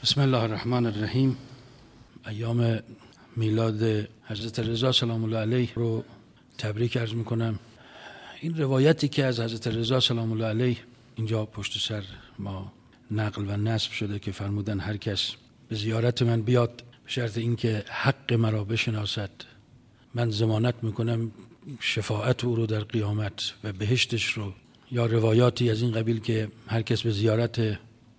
بسم الله الرحمن الرحیم. ایام میلاد حضرت رضا سلام الله علیه رو تبریک عرض میکنم. این روایتی که از حضرت رضا سلام الله علیه اینجا پشت سر ما نقل و نسب شده که فرمودن هر کس به زیارت من بیاد به شرط اینکه حق مرا بشناسد، من ضمانت میکنم شفاعت او رو در قیامت و بهشتش رو. یا روایاتی از این قبیل که هر کس به زیارت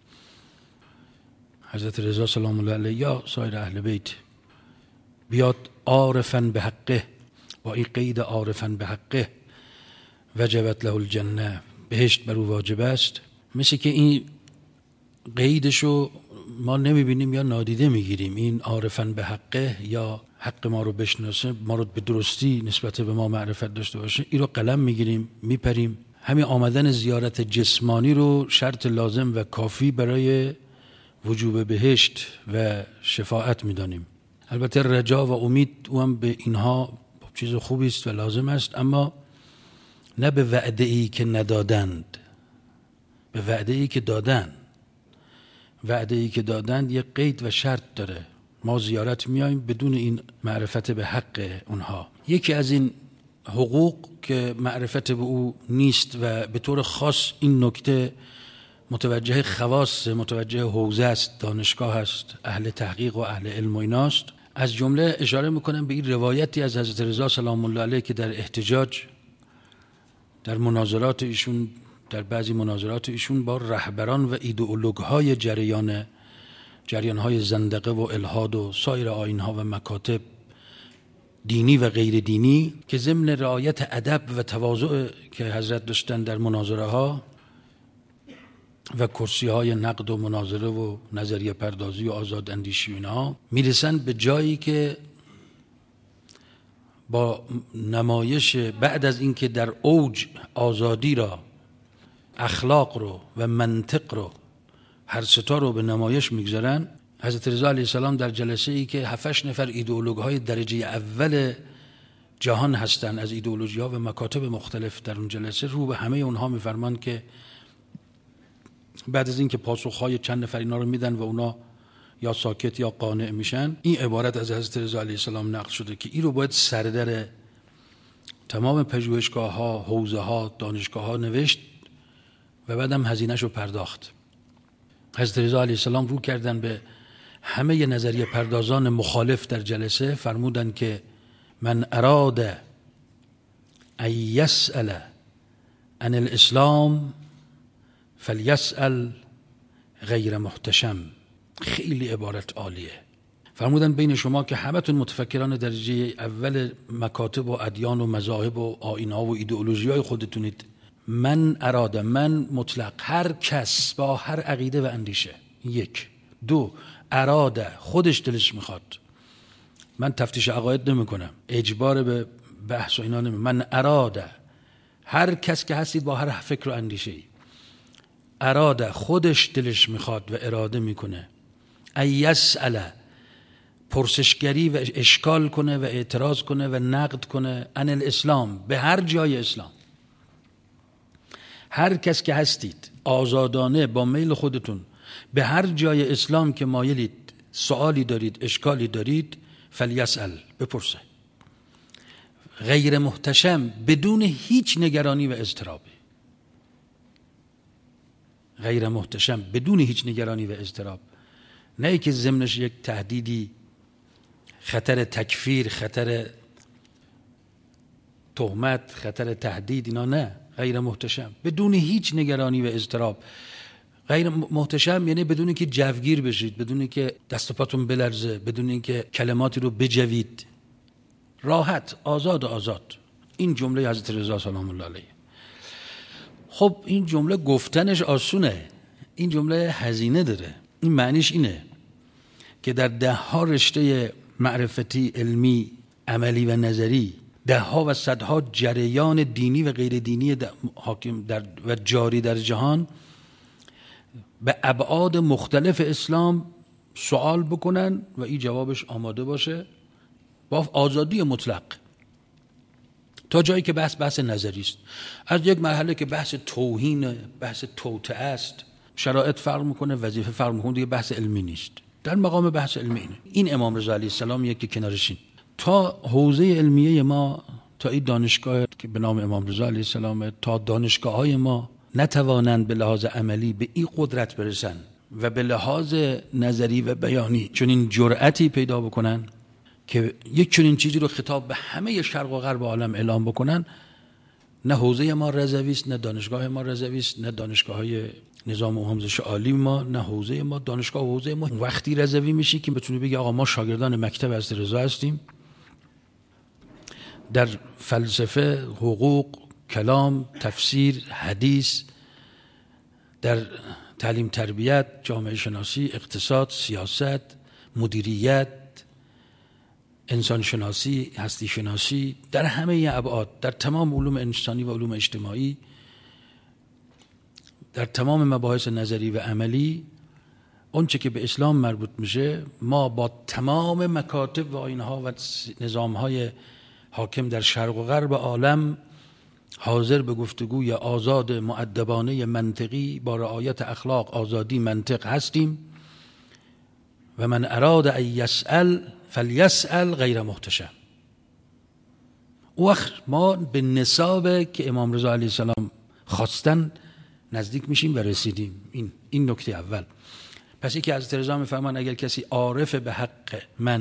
حضرت رضا سلام الله علیه یا سایر اهل بیت بیاد عارفاً به حقه، با این قید عارفاً به حقه وجبت له الجنه، بهشت بر او واجب است. مثل که این قیدشو ما نمیبینیم یا نادیده میگیریم. این عارفاً به حقه یا حق ما رو بشناسه، ما رو به درستی نسبت به ما معرفت داشته باشه، این رو قلم میگیریم میپریم. همین آمدن زیارت جسمانی رو شرط لازم و کافی برای وجوب بهشت و شفاعت میدانیم. البته رجا و امید او هم به اینها چیز خوبی است و لازم است، اما نه به وعده ای که ندادند، به وعده ای که دادند. وعده ای که دادند یک قید و شرط داره. ما زیارت میایم بدون این معرفت به حق اونها. یکی از این حقوق که معرفت به او نیست و به طور خاص این نکته متوجه خواص، متوجه حوزه است، دانشگاه است، اهل تحقیق و اهل علم و ایناست. از جمله اشاره میکنم به این روایتی از حضرت رضا سلام الله علیه که در احتجاج در مناظرات ایشون، در بعضی مناظرات ایشون با رهبران و ایدئولوگ‌های جریان‌های زندقه و الحاد و سایر آیین‌ها و مکاتب دینی و غیر دینی که ضمن رعایت ادب و تواضع که حضرت داشتن در مناظره ها و کرسی های نقد و مناظره و نظریه پردازی و آزاد اندیشی و اینها میرسن به جایی که با نمایش بعد از اینکه در اوج آزادی را، اخلاق رو و منطق رو، هر ستا رو به نمایش میگذارن، حضرت رضا علیه السلام در جلسه ای که 7 نفر ایدئولوگ های درجه اول جهان هستند از ایدئولوژی ها و مکاتب مختلف در اون جلسه، رو به همه اونها میفرمان که بعد از اینکه پاسخهای چند نفر اینا رو میدن و اونا یا ساکت یا قانع میشن، این عبارت از حضرت رضا علیه السلام نقل شده که این رو باید سردر تمام پژوهشگاه ها، حوزه ها، دانشگاه ها نوشت و بعدم هزینه‌اش رو پرداخت. حضرت رضا علیه السلام رو کردن به همه نظریه پردازان مخالف در جلسه، فرمودن که من اراد ان یسأل عن الاسلام فلیسأل غیر محتشم. خیلی عبارت عالیه. فرمودن بین شما که همتون متفکران درجه اول مکاتب و ادیان و مذاهب و آیین‌ها و ایدئولوژی های خودتونید، من اراده، من مطلق، هر کس با هر عقیده و اندیشه. 1. 2. اراده، خودش دلش میخواد. من تفتیش عقاید نمی کنم، اجبار به بحث و اینا نمی. من اراده، هر کس که هستید با هر فکر و اندیشه ای، اراده، خودش دلش میخواد و اراده میکنه، ایسأل، پرسشگری و اشکال کنه و اعتراض کنه و نقد کنه، عن الاسلام، به هر جای اسلام. هر کس که هستید آزادانه با میل خودتون به هر جای اسلام که مایلید، سوالی دارید، اشکالی دارید، فلیسأل، بپرسه، غیر محتشم، بدون هیچ نگرانی و اضطرابی. غیر محتشم، بدون هیچ نگرانی و اضطراب. نه که ضمنش یک تهدیدی، خطر تکفیر، خطر تهمت، خطر تهدید، اینا نه. غیر محتشم، بدون هیچ نگرانی و اضطراب. غیر محتشم یعنی بدون که جوگیر بشید، بدون که دست و پاتون بلرزه، بدون اینکه کلماتی رو بجوید، راحت، آزاد. این جمله حضرت رضا سلام الله علیه. خب این جمله گفتنش آسونه، این جمله هزینه داره. این معنیش اینه که در 10 رشته معرفتی، علمی، عملی و نظری، 10 و 100 جریان دینی و غیر دینی حاکم و جاری در جهان به ابعاد مختلف اسلام سوال بکنن و این جوابش آماده باشه با آزادی مطلق، تا جایی که بحث نظری است. از یک مرحله که بحث توهین، بحث توطئه است، شرایط فرق میکنه، وظیفه فرق میکنه، دیگه بحث علمی نیست. در مقام بحث علمی این امام رضا علیه السلام یکی کنارشین. تا حوزه علمیه ما، تا این دانشگاه که به نام امام رضا علیه السلام، تا دانشگاه‌های ما نتوانند به لحاظ عملی به این قدرت برسن و به لحاظ نظری و بیانی چنین جرأتی پیدا بکنن که یک چنین چیزی رو خطاب به همه شرق و غرب عالم اعلام بکنن، نه حوزه ما رضوی است، نه دانشگاه ما رضوی است، نه دانشگاه‌های نظام آموزش عالی ما، نه حوزه ما. دانشگاه و حوزه ما وقتی رضوی میشی که بتونی بگی آقا ما شاگردان مکتب حضرت رضا هستیم، در فلسفه، حقوق، کلام، تفسیر، حدیث، در تعلیم تربیت، جامعه شناسی، اقتصاد، سیاست، مدیریت، انسان شناسی، هستی شناسی، در همه ابعاد، در تمام علوم انسانی و علوم اجتماعی، در تمام مباحث نظری و عملی، اون چه که به اسلام مربوط میشه، ما با تمام مکاتب و آیین‌ها و نظام‌های حاکم در شرق و غرب عالم حاضر به گفتگوی آزاد، مؤدبانه، منطقی با رعایت اخلاق، آزادی، منطق هستیم. و من اراد ان یسأل فلیسأل غیر محتشم. وقت ما به نصابه که امام رضا علیه السلام خواستن نزدیک میشیم و رسیدیم. این نکته اول. پس یکی از رضا میفرمان اگر کسی عارف به حق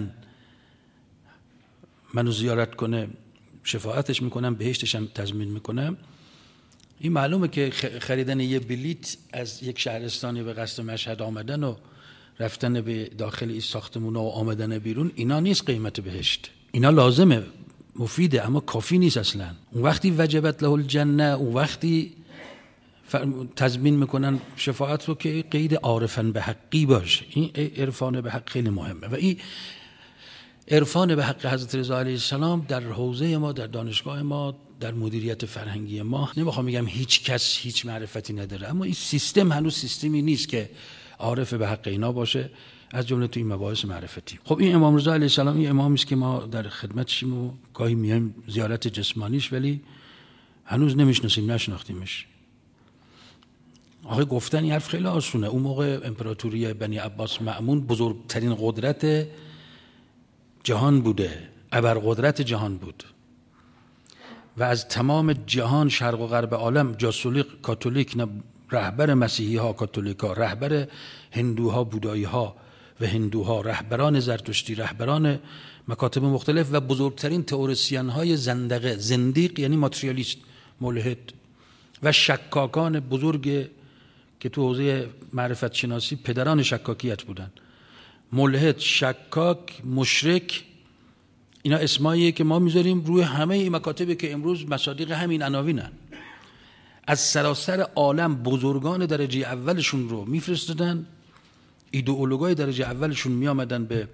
منو زیارت کنه، شفاعتش میکنم، بهشتش هم تضمین میکنم. این معلومه که خریدن یه بلیت از یک شهرستانی به قصد مشهد آمدن و رفتن به داخل این ساختمون و آمدن بیرون، اینا نیست قیمت بهشت. اینا لازمه، مفیده، اما کافی نیست اصلا. اون وقتی وجبت له الجنه، اون وقتی تضمین میکنن شفاعت رو که قید عارفن به حقی باشه. این عرفان به حق خیلی مهمه و این عرفان به حق حضرت رضا علیه السلام در حوزه ما، در دانشگاه ما، در مدیریت فرهنگی ما، نمیخوام بگم هیچ کس هیچ معرفتی نداره، اما این سیستم هنوز سیستمی نیست که عارف به حق اینا باشه، از جمله تو این مباحث معرفتی. خب این امام رضا علیه السلام این امامی است که ما در خدمتشیم و گاهی میایم زیارت جسمانیش، ولی هنوز نمیشناسیم، نشناختیمش. آخه گفتن این حرف خیلی آسونه. اون موقع امپراتوری بنی عباس مأمون بزرگترین قدرت جهان بوده، ابرقدرت جهان بود و از تمام جهان، شرق و غرب عالم، جاسولی کاتولیک، نه رهبر مسیحی ها کاتولیک ها، رهبر هندوها بودایی ها و هندوها، رهبران زرتشتی، رهبران مکاتب مختلف و بزرگترین تئوریسین های زندقه، زندیق یعنی ماتریالیست، ملحد و شکاکان بزرگ که تو حوزه معرفت شناسی پدران شکاکیت بودن. ملحد، شکاک، مشرک، اینا اسماییه که ما میذاریم روی همه این مکاتبی که امروز مصادیق همین عناوینن. از سراسر عالم بزرگان درجه اولشون رو میفرستادن، ایدئولوگای درجه اولشون میامدن به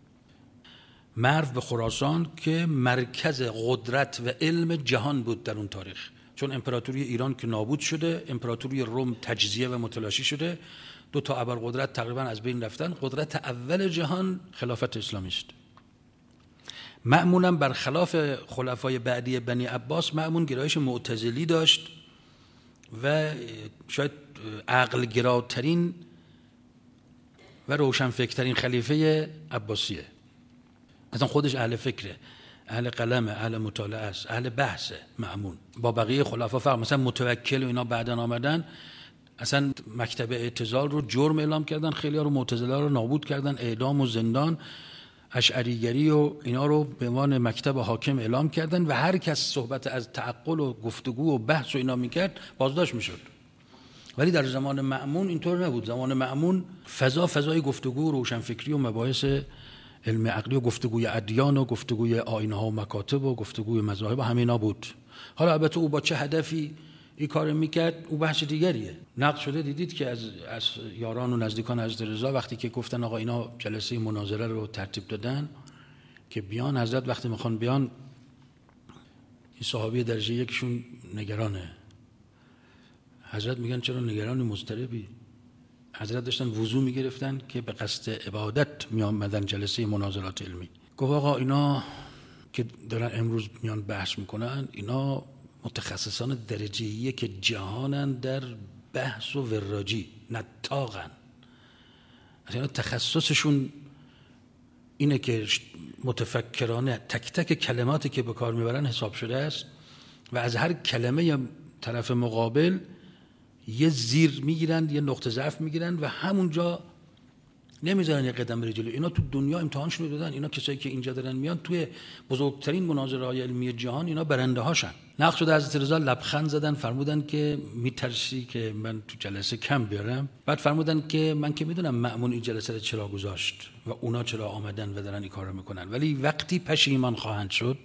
مرو، به خراسان که مرکز قدرت و علم جهان بود در اون تاریخ. چون امپراتوری ایران که نابود شده، امپراتوری روم تجزیه و متلاشی شده، دو تا ابرقدرت تقریبا از بین رفتن. قدرت اول جهان خلافت اسلامی است. مأمونم برخلاف خلفای بعدی بنی عباس، مأمون گرایش معتزلی داشت و شاید عقل گراترین و روشنفکرترین خلیفه عباسیه. اصلا خودش اهل فکره، اهل قلمه، اهل مطالعه است، اهل بحثه. مأمون با بقیه خلفا فرق، مثلا متوکل و اینا بعدن آمدن، اصلا مکتب اعتزال رو جرم اعلام کردن، خیلی ها رو معتزله رو نابود کردن، اعدام و زندان، اشعریگری و اینا رو به عنوان مکتب حاکم اعلام کردن و هر کس صحبت از تعقل و گفتگو و بحث و اینا میکرد بازداشت میشد. ولی در زمان مأمون اینطور نبود. زمان مأمون فضای گفتگو، روشنفکری و مباحث علم عقلی و گفتگوی ادیان و گفتگوی آیین‌ها و مکاتب و گفتگوی مذاهب همینا بود. حالا البته او با چه هدفی این کار میکرد او بحث دیگریه. نقد شده دیدید که از یاران و نزدیکان حضرت رضا وقتی که گفتن آقا اینا جلسه مناظره رو ترتیب دادن که بیان، حضرت وقتی میخوان بیان، این صحابی درجه یکشون نگرانه. حضرت میگن چرا نگرانی، مضطربی؟ حضرت داشتن وضو میگرفتن که به قصد عبادت میامدن جلسه مناظرات علمی. گفت آقا اینا که دارن امروز میان بحث میکنن، اینا متخصصان درجه یک جهانن در بحث و وراجی، نطاقن. اینا تخصصشون اینه که متفکرانه تک تک کلماتی که به کار میبرن حساب شده است و از هر کلمه طرف مقابل یه زیر میگیرن، یه نقطه ضعف میگیرن و همونجا نمیذارن یه قدم بره جلو. اینا تو دنیا امتحانشون رو دادن. اینا کسایی که اینجا دارن میان توی بزرگترین مناظره‌های علمی جهان اینا برنده هاشن. نقد شده حضرت رضا لبخند زدن، فرمودن که میترسی که من تو جلسه کم بیارم. بعد فرمودن که من که میدونم مأمون این جلسه رو چرا گذاشت و اونا چرا آمدن و دارن این کارو میکنن، ولی وقتی پشیمان خواهند شد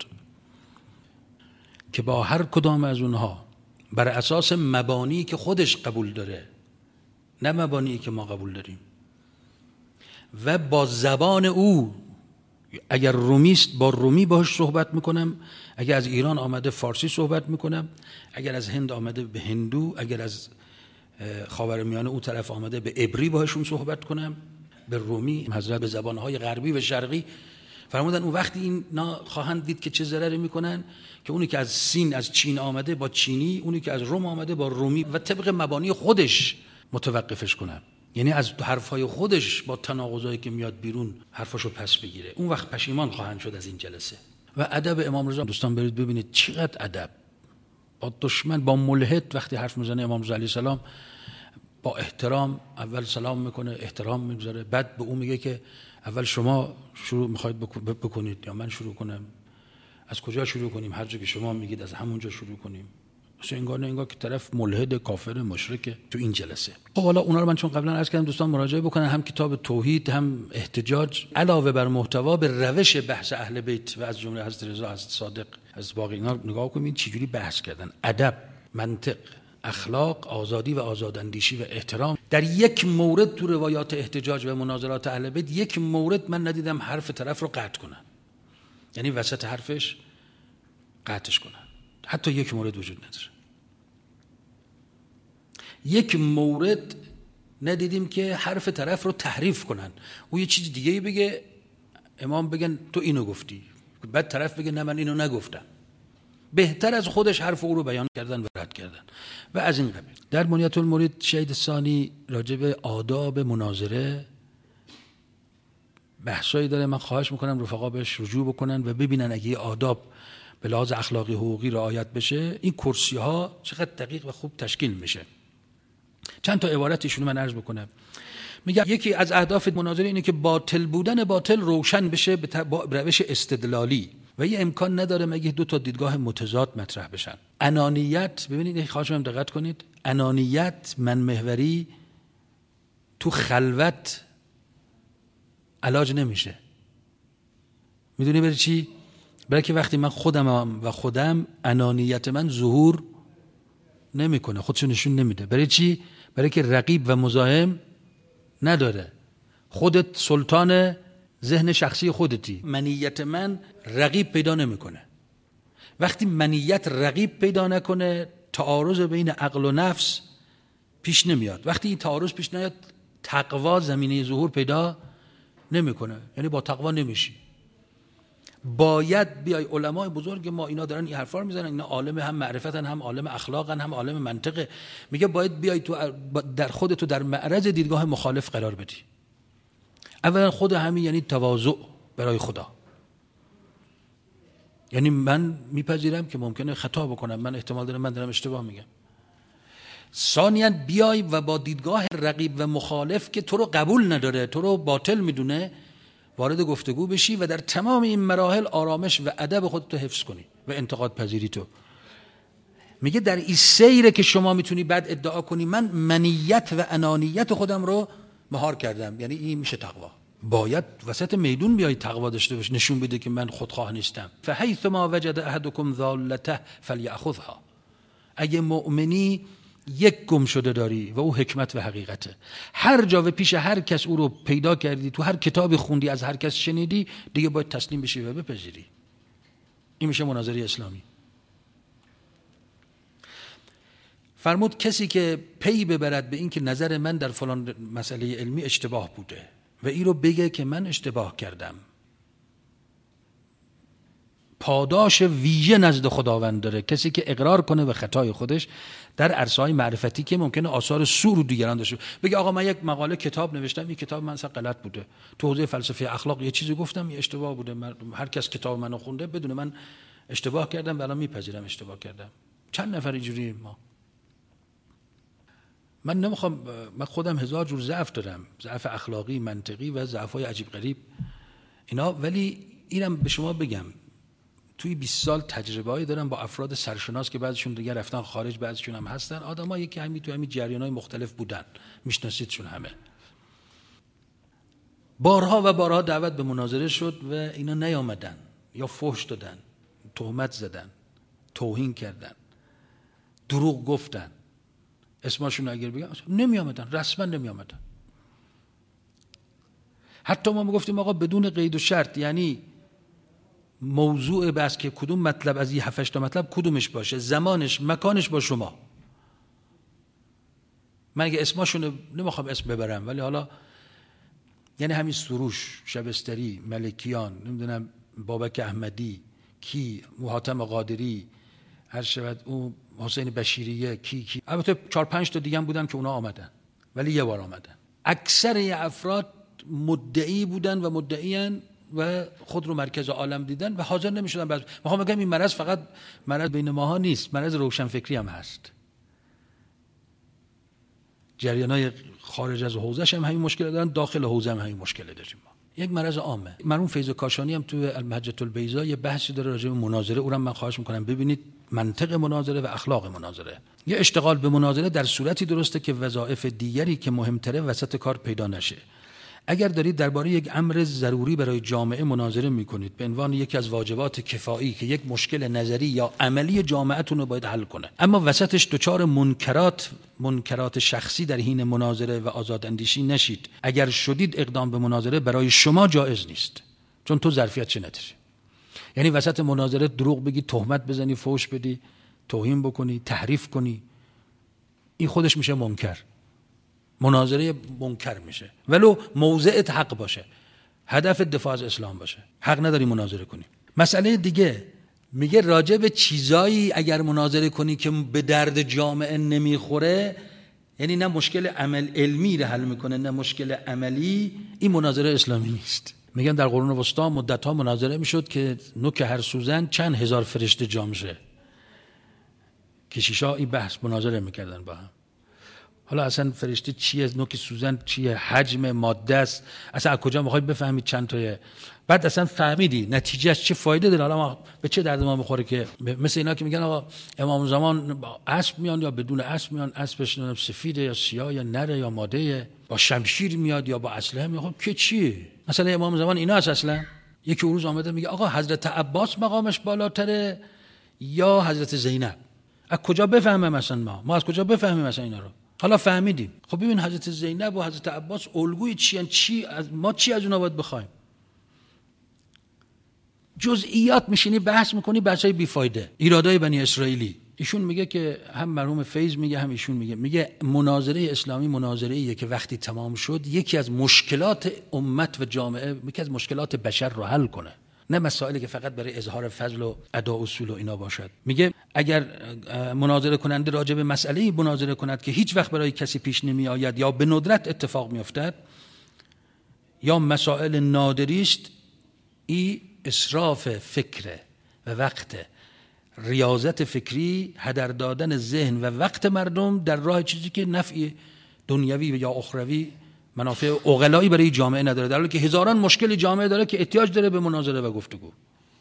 که با هر کدام از اونها بر اساس مبانی که خودش قبول داره، نه مبانی که ما قبول داریم، و با زبان او، اگر رومیست با رومی باهاش صحبت میکنم، اگر از ایران آمده فارسی صحبت میکنم، اگر از هند آمده به هندو، اگر از خاورمیانه او طرف آمده به عبری باهاشون صحبت کنم، به رومی، حضرت به زبانهای غربی و شرقی. فرمودن اون وقتی اینا خواهند دید که چه ضرری میکنن که اونی که از سین از چین آمده با چینی، اونی که از روم آمده با رومی، و طبق مبانی خودش متوقفش کنم، یعنی از حرفای خودش با تناقضایی که میاد بیرون حرفاشو پس بگیره. اون وقت پشیمان خواهند شد از این جلسه. و ادب امام رضا، دوستان برید ببینید چقدر ادب. با دشمن، با ملحد وقتی حرف میزنه امام رضا علیه السلام با احترام اول سلام میکنه، احترام میگذاره، بعد به اون میگه که اول شما شروع میخواید بکنید یا من شروع کنم؟ از کجا شروع کنیم؟ هر جا که شما میگید از همونجا شروع کنیم. اصلا انگار که طرف ملحد، کافر، مشرکه تو این جلسه. خب حالا اونا رو من چون قبلا عرض کردم دوستان مراجعه بکنن، هم کتاب توحید، هم احتجاج، علاوه بر محتوا به روش بحث اهل بیت و از جمله حضرت رضا، حضرت صادق، حضرت باقی، اینا نگاه کنید چجوری بحث کردن. ادب، منطق، اخلاق، آزادی و آزاداندیشی و احترام. در یک مورد تو روایات احتجاج و مناظرات اهل بیت، یک مورد من ندیدم حرف طرف رو قطع کنن، یعنی وسط حرفش قطعش کنن. حتی یک مورد وجود نداره. یک مورد ندیدیم که حرف طرف رو تحریف کنن، او یه چیز دیگه بگه، امام بگن تو اینو گفتی، بعد طرف بگه نه من اینو نگفتم. بهتر از خودش حرف او رو بیان کردن و رد کردن و از این قبیل. در منیت المرید شهید ثانی راجع به آداب مناظره بحثایی داره. من خواهش میکنم رفقا بهش رجوع بکنن و ببینن اگه آداب به لحاظ اخلاقی حقوقی رعایت بشه، این کرسی ها چقدر دقیق و خوب تشکیل میشه. چند تا عبارتشون من عرض بکنم. میگم یکی از اهداف مناظره اینه که باطل بودن باطل روشن بشه با روش استدلالی و یه امکان نداره مگه دو تا دیدگاه متضاد مطرح بشن. انانیت، ببینید خواهش می‌کنم دقت کنید، انانیت، من محوری تو خلوت علاج نمیشه. میدونی برای چی؟ برای که وقتی من خودم انانیت من ظهور نمیکنه، خودشو نشون نمیده. برای چی؟ برای که رقیب و مزاحم نداره. خودت سلطان ذهن شخصی خودتی. منیت من رقیب پیدا نمیکنه. وقتی منیت رقیب پیدا نکنه، تعارض بین عقل و نفس پیش نمیاد. وقتی این تعارض پیش نیاد، تقوا زمینه ظهور پیدا نمیکنه، یعنی با تقوا نمیشی. باید بیای علمای بزرگ ما، اینا دارن این حرفا رو میزنن، اینا عالم هم معرفتن، هم عالم اخلاقن، هم عالم منطقه. میگه باید بیای تو در خودتو در معرض دیدگاه مخالف قرار بدی. اولا خود همین یعنی تواضع برای خدا، یعنی من میپذیرم که ممکنه خطا بکنم، من احتمال داره من دارم اشتباه میگم. ثانیاً بیای و با دیدگاه رقیب و مخالف که تو رو قبول نداره، تو رو باطل میدونه، وارد گفتگو بشی و در تمام این مراحل آرامش و ادب خودتو حفظ کنی و انتقاد پذیری تو. میگه در این سیره که شما میتونی بعد ادعا کنی من منیت و انانیت خودم رو مهار کردم، یعنی این میشه تقوا. باید وسط میدون بیای تقوا داشته باش، نشون بده که من خودخواه نیستم. فحیث ما وجد احدکم ضالته فلیأخذها. اگه مؤمنی یک گم شده داری و او حکمت و حقیقته، هر جا و پیش هر کس او رو پیدا کردی، تو هر کتابی خوندی، از هر کس شنیدی، دیگه باید تسلیم بشی و بپذیری. این میشه مناظره اسلامی. فرمود کسی که پی ببرد به این که نظر من در فلان مسئله علمی اشتباه بوده و این رو بگه که من اشتباه کردم، پاداش ویژه نزد خداوند داره کسی که اقرار کنه به خطای خودش در عرصه‌های معرفتی که ممکنه آثار سوء رو دیگران داشته بگه آقا من یک مقاله کتاب نوشتم، این کتاب من اصلا غلط بوده، تو حوزه فلسفه اخلاق یه چیزی گفتم، یه اشتباه بوده، هر کس کتاب منو خونده بدونه من اشتباه کردم و الان میپذیرم اشتباه کردم. چند نفر اینجوری ما؟ من نمیخوام، من خودم هزار جور ضعف دارم، ضعف اخلاقی، منطقی و ضعف‌های عجیب غریب اینا، ولی اینم به شما بگم توی 20 سال تجربه‌ای دارم با افراد سرشناس که بعضیشون دیگه رفتن خارج، بعضیشون هم هستن، آدمایی که همین تو همین جریان‌های مختلف بودن، میشناسیدشون همه. بارها و بارها دعوت به مناظره شد و اینا نیامدن، یا فحش دادن، تهمت زدن، توهین کردن، دروغ گفتن، اسمشون اگر بگم نمی آمدن، رسما نمی آمدن. حتی ما میگفتیم آقا بدون قید و شرط، یعنی موضوع بحث که کدوم مطلب از این 7 تا مطلب کدومش باشه، زمانش، مکانش با شما. من اگه اسمشون نمیخوام اسم ببرم، ولی حالا یعنی همین سروش، شبستری، ملکیان، نمیدونم بابک احمدی، کی، حاتم قادری، هر شود اون حسین بشیریه، کی البته 4-5 تا دیگه هم بودن که اونا آمدن ولی یه بار آمدن. اکثر افراد مدعی بودن و مدعیان و خود رو مرکز عالم دیدن و حاضر نمیشدن. میخوام بگم این مرض فقط مرض بین ماها نیست، مرض روشنفکری هم هست. جریانای خارج از حوزه‌اش هم همین مشکل دارن، داخل حوزه هم همین مشکل داریم ما. یک مرض عامه. مرحوم فیض کاشانی هم تو المحجة البیضاء یه بحثی داره راجع به مناظره، اونم من خواهش میکنم ببینید، منطق مناظره و اخلاق مناظره. یه اشتغال به مناظره در صورتی درسته که وظایف دیگری که مهمتره وسط کار پیدا نشه. اگر دارید درباره یک امر ضروری برای جامعه مناظره میکنید به عنوان یکی از واجبات کفایی که یک مشکل نظری یا عملی جامعهتون رو باید حل کنه، اما وسطش دچار منکرات شخصی در حین مناظره و آزاداندیشی نشید، اگر شدید اقدام به مناظره برای شما جایز نیست، چون تو ظرفیت چه نداری. یعنی وسط مناظره دروغ بگی، تهمت بزنی، فحش بدی، توهین بکنی، تحریف کنی، این خودش میشه منکر. مناظره منکر میشه ولو موضعت حق باشه، هدف دفاع از اسلام باشه، حق نداری مناظره کنی. مسئله دیگه میگه راجع به چیزایی اگر مناظره کنی که به درد جامعه نمیخوره، یعنی نه مشکل علمی رو حل میکنه نه مشکل عملی، این مناظره اسلامی نیست. میگن در قرون وسطا مدت‌ها مناظره میشد که نوک هر سوزن چند هزار فرشته جا شه. کشیشا این بحث مناظره میکردن با هم. حالا اصلا فرشته چیه، نوک سوزن چیه، حجم ماده است، اصلا از کجا میخواید بفهمید چند تایه؟ بعد اصلا فهمیدی نتیجهش چه فایده داره؟ حالا ما به چه درد ما میخوره که مثل اینا که میگن آقا امام زمان اسب میان یا بدون اسب میان، اسبش سفیده یا سیاه یا نره یا ماده، با شمشیر میاد یا با اسلحه میاد، که چیه؟ مثلا امام زمان اینا اصلا یکی روز آمده میگه آقا حضرت عباس مقامش بالاتره یا حضرت زینب. از کجا بفهمیم مثلا ما از کجا بفهمیم مثلا اینا رو؟ حالا فهمیدیم. خب ببین حضرت زینب و حضرت عباس الگوی چی ما چی از اونها باید بخوایم؟ جزئیات میشینی بحث میکنی، بحثای بیفایده، ایرادای بنی اسرائیلی. ایشون میگه که هم مرحوم فیض میگه هم ایشون میگه مناظره اسلامی مناظره‌ایه که وقتی تمام شد یکی از مشکلات امت و جامعه، یکی از مشکلات بشر رو حل کنه، نه مسائلی که فقط برای اظهار فضل و ادا اصول و اینا باشد. میگه اگر مناظره کننده راجع به مسئله‌ای مناظره کند که هیچ وقت برای کسی پیش نمی آید یا به ندرت اتفاق میافتد یا مسائل نادری است، این اسراف فکر و وقت، ریاضت فکری، هدر دادن ذهن و وقت مردم در راه چیزی که نفع دنیوی یا اخروی، منافع عقلایی برای جامعه نداره، در حالی که هزاران مشکل جامعه داره که احتیاج داره به مناظره و گفتگو،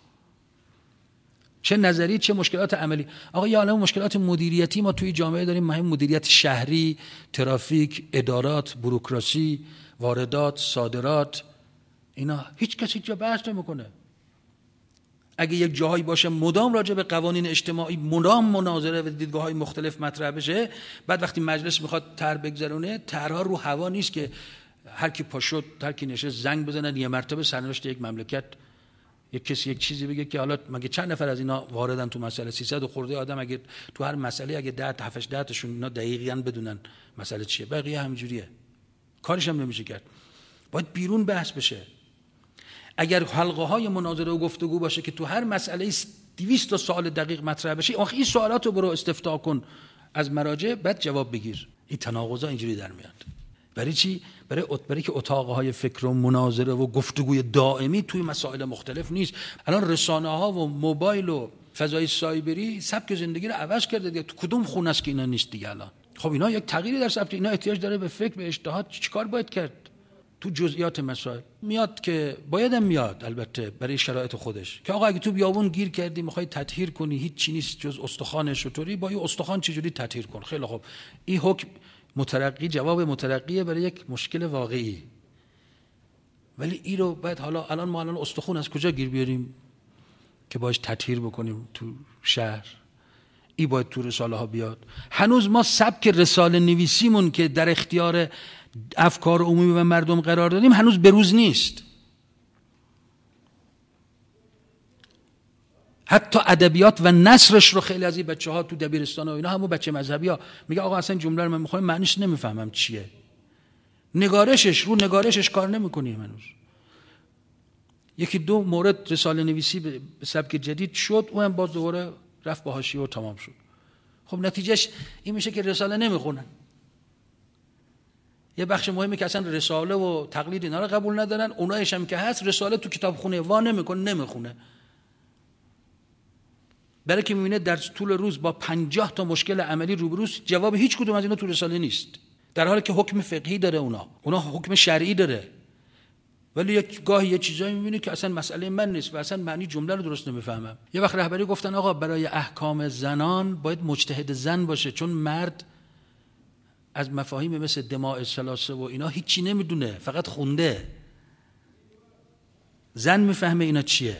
چه نظری چه مشکلات عملی. آقا یا عالم مشکلات مدیریتی ما توی جامعه داریم، مهم مدیریت شهری، ترافیک، ادارات، بوروکراسی، واردات، صادرات، اینا هیچ کسی جا بحث نمیکنه. اگه یک جاهایی باشه مدام راجع به قوانین اجتماعی مدام مناظره و دیدگاه‌های مختلف مطرح بشه، بعد وقتی مجلس میخواد طرح بگذرونه، طرح‌ها رو هوا نیست که هر کی پا شد هر کی نشست زنگ بزنن یه مرتبه سرنوشت یک مملکت یک کسی یک چیزی بگه که حالا مگه چند نفر از اینا واردن تو مسئله؟ 300 خورده آدم اگه تو هر مسئله اگه 10 تاشون اینا دقیقاً بدونن مسئله چیه، بقیه همینجوریه، کارش هم نمیشه کرد. باید بیرون بحث بشه. اگر حلقه های مناظره و گفتگو باشه که تو هر مسئله 200 سوال دقیق مطرح بشه، آخه این سوالات رو برو استفتاء کن از مراجع، بعد جواب بگیر. این تناقضا اینجوری در میاد. برای چی؟ برای که اتاقهای فکر و مناظره و گفتگوی دائمی توی مسائل مختلف نیست. الان رسانه ها و موبایل و فضای سایبری سبک زندگی رو عوض کرده دیگه. تو کدوم خونه است که اینا نیست دیگه الان؟ خب اینا یک تغییری در سبک، اینا احتیاج داره به فکر، به اجتهاد. چیکار باید کرد تو جزئیات مسائل؟ میاد که بایدم میاد البته برای شرایط خودش که آقا اگه تو بیابون گیر کردی میخوای تطهیر کنی، هیچ چی نیست جز استخوان شطوری، با این استخوان چجوری تطهیر کن؟ خیلی خوب، این حکم مترقی، جواب مترقیه برای یک مشکل واقعی. ولی این رو بعد حالا الان استخوان از کجا گیر بیاریم که باش تطهیر بکنیم تو شهر؟ این باید تو رساله ها بیاد. هنوز ما سبک رساله نویسیمون که در اختیار افکار عمومی و مردم قرار دادیم هنوز بروز نیست. حتی ادبیات و نثرش رو خیلی از این بچه‌ها تو دبیرستان و اینا، همون بچه مذهبی‌ها میگه آقا اصلا جمله رو من میخوام معنیش نمیفهمم چیه. نگارشش کار نمی‌کنیم هنوز. یکی دو مورد رساله نویسی به سبک جدید شد، اون هم باز دوباره رفت با حاشیه و تمام شد. خب نتیجهش این میشه که رساله نمیخونن. یه بخش مهمی که اصلا رساله و تقلید اینا رو قبول ندارن، اونایش هم که هست رساله تو کتابخونه وا نمیکنه، نمیخونه. برای که میبینه در طول روز با 50 تا مشکل عملی روبروست، جواب هیچ کدوم از اینا تو رساله نیست، در حالی که حکم فقهی داره، اونا حکم شرعی داره. ولی یک گاهی یه چیزایی میبینه که اصلا مسئله من نیست و اصلا معنی جمله رو درست نمیفهمم. یه وقت رهبری گفتن آقا برای احکام زنان باید مجتهد زن باشه، چون مرد از مفاهیم مثل دماء ثلاثه و اینا هیچی نمیدونه، فقط خونده. زن میفهمه اینا چیه.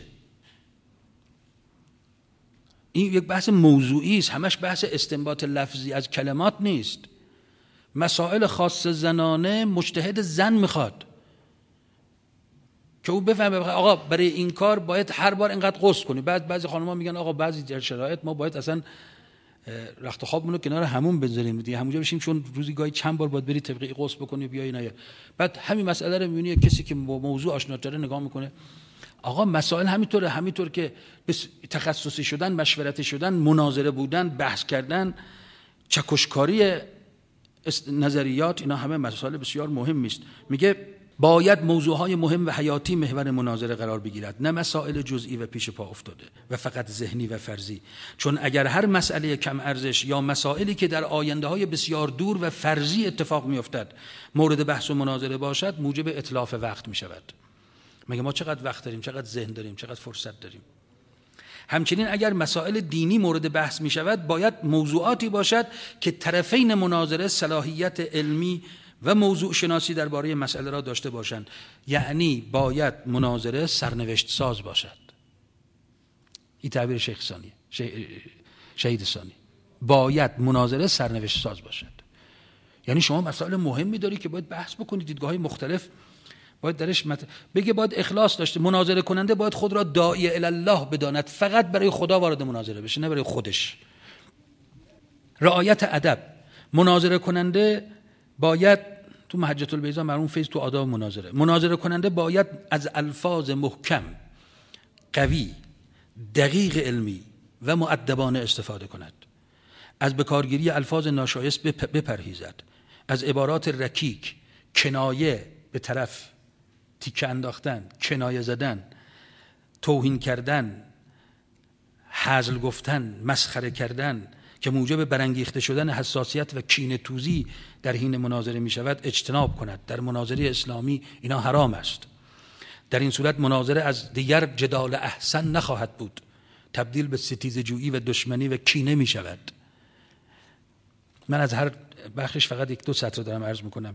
این یک بحث موضوعی است، همش بحث استنباط لفظی از کلمات نیست. مسائل خاص زنانه مجتهد زن میخواد که او بفهمه آقا برای این کار باید هر بار اینقدر غسل کنی. بعضی خانم‌ها میگن آقا بعضی شرایط ما باید اصلا رخت خوابمون رو کنار همون بذاریم دیگه، همونجا بشیم، چون روزی گاهی چند بار باید بری طبقی غسل بکنی بیای نه. بعد همین مسئله رو میبینی کسی که با موضوع آشناتره نگاه میکنه، آقا مسائل همینطور که تخصصی شدن، مشورتی شدن، مناظره بودن، بحث کردن، چکشکاری نظریات، اینا همه مسائل بسیار مهمی است. میگه باید موضوعهای مهم و حیاتی محور مناظره قرار بگیرد، نه مسائل جزئی و پیش پا افتاده و فقط ذهنی و فرضی. چون اگر هر مسئله کم ارزش یا مسائلی که در آینده‌های بسیار دور و فرضی اتفاق می‌افتد مورد بحث و مناظره باشد، موجب اتلاف وقت می‌شود. مگه ما چقدر وقت داریم، چقدر ذهن داریم، چقدر فرصت داریم؟ همچنین اگر مسائل دینی مورد بحث می‌شود، باید موضوعاتی باشد که طرفین مناظره صلاحیت علمی و موضوع شناسی درباره مسئله را داشته باشند. یعنی باید مناظره سرنوشت ساز باشد. این تعبیر شیخ ثانی، شهید ثانی. باید مناظره سرنوشت ساز باشد. یعنی شما مسائل مهمی داری که باید بحث بکنید، دیدگاه‌های مختلف باید درش بگه، باید اخلاص داشته. مناظره کننده باید خود را داعی الی الله بداند، فقط برای خدا وارد مناظره بشه، نه برای خودش. رعایت ادب. مناظره کننده باید تو محجة البیضا مرحوم فیض تو آداب مناظره کننده باید از الفاظ محکم، قوی، دقیق علمی و مؤدبانه استفاده کند. از بکارگیری الفاظ ناشایست بپرهیزد. از عبارات رکیک، کنایه به طرف، تیکه انداختن، کنایه زدن، توهین کردن، هزل گفتن، مسخره کردن که موجب برانگیخته شدن حساسیت و کینه توزی در حین مناظره می شود اجتناب کند. در مناظره اسلامی اینا حرام است. در این صورت مناظره از دیگر جدال احسن نخواهد بود، تبدیل به ستیزه جویی و دشمنی و کینه می شود. من از هر بخشش فقط 1-2 سطر دارم عرض میکنم.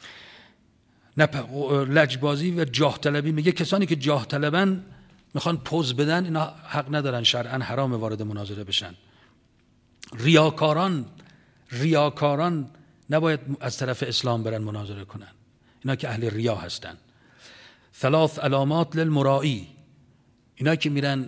لجبازی و جاه طلبی. میگه کسانی که جاه طلبن، میخوان پوز بدن، اینا حق ندارن، شرعا حرام وارد مناظره بشن. ریاکاران نباید از طرف اسلام برن مناظره کنن، اینا که اهل ریا هستن. 3 علامات للمرائی. اینا که میرن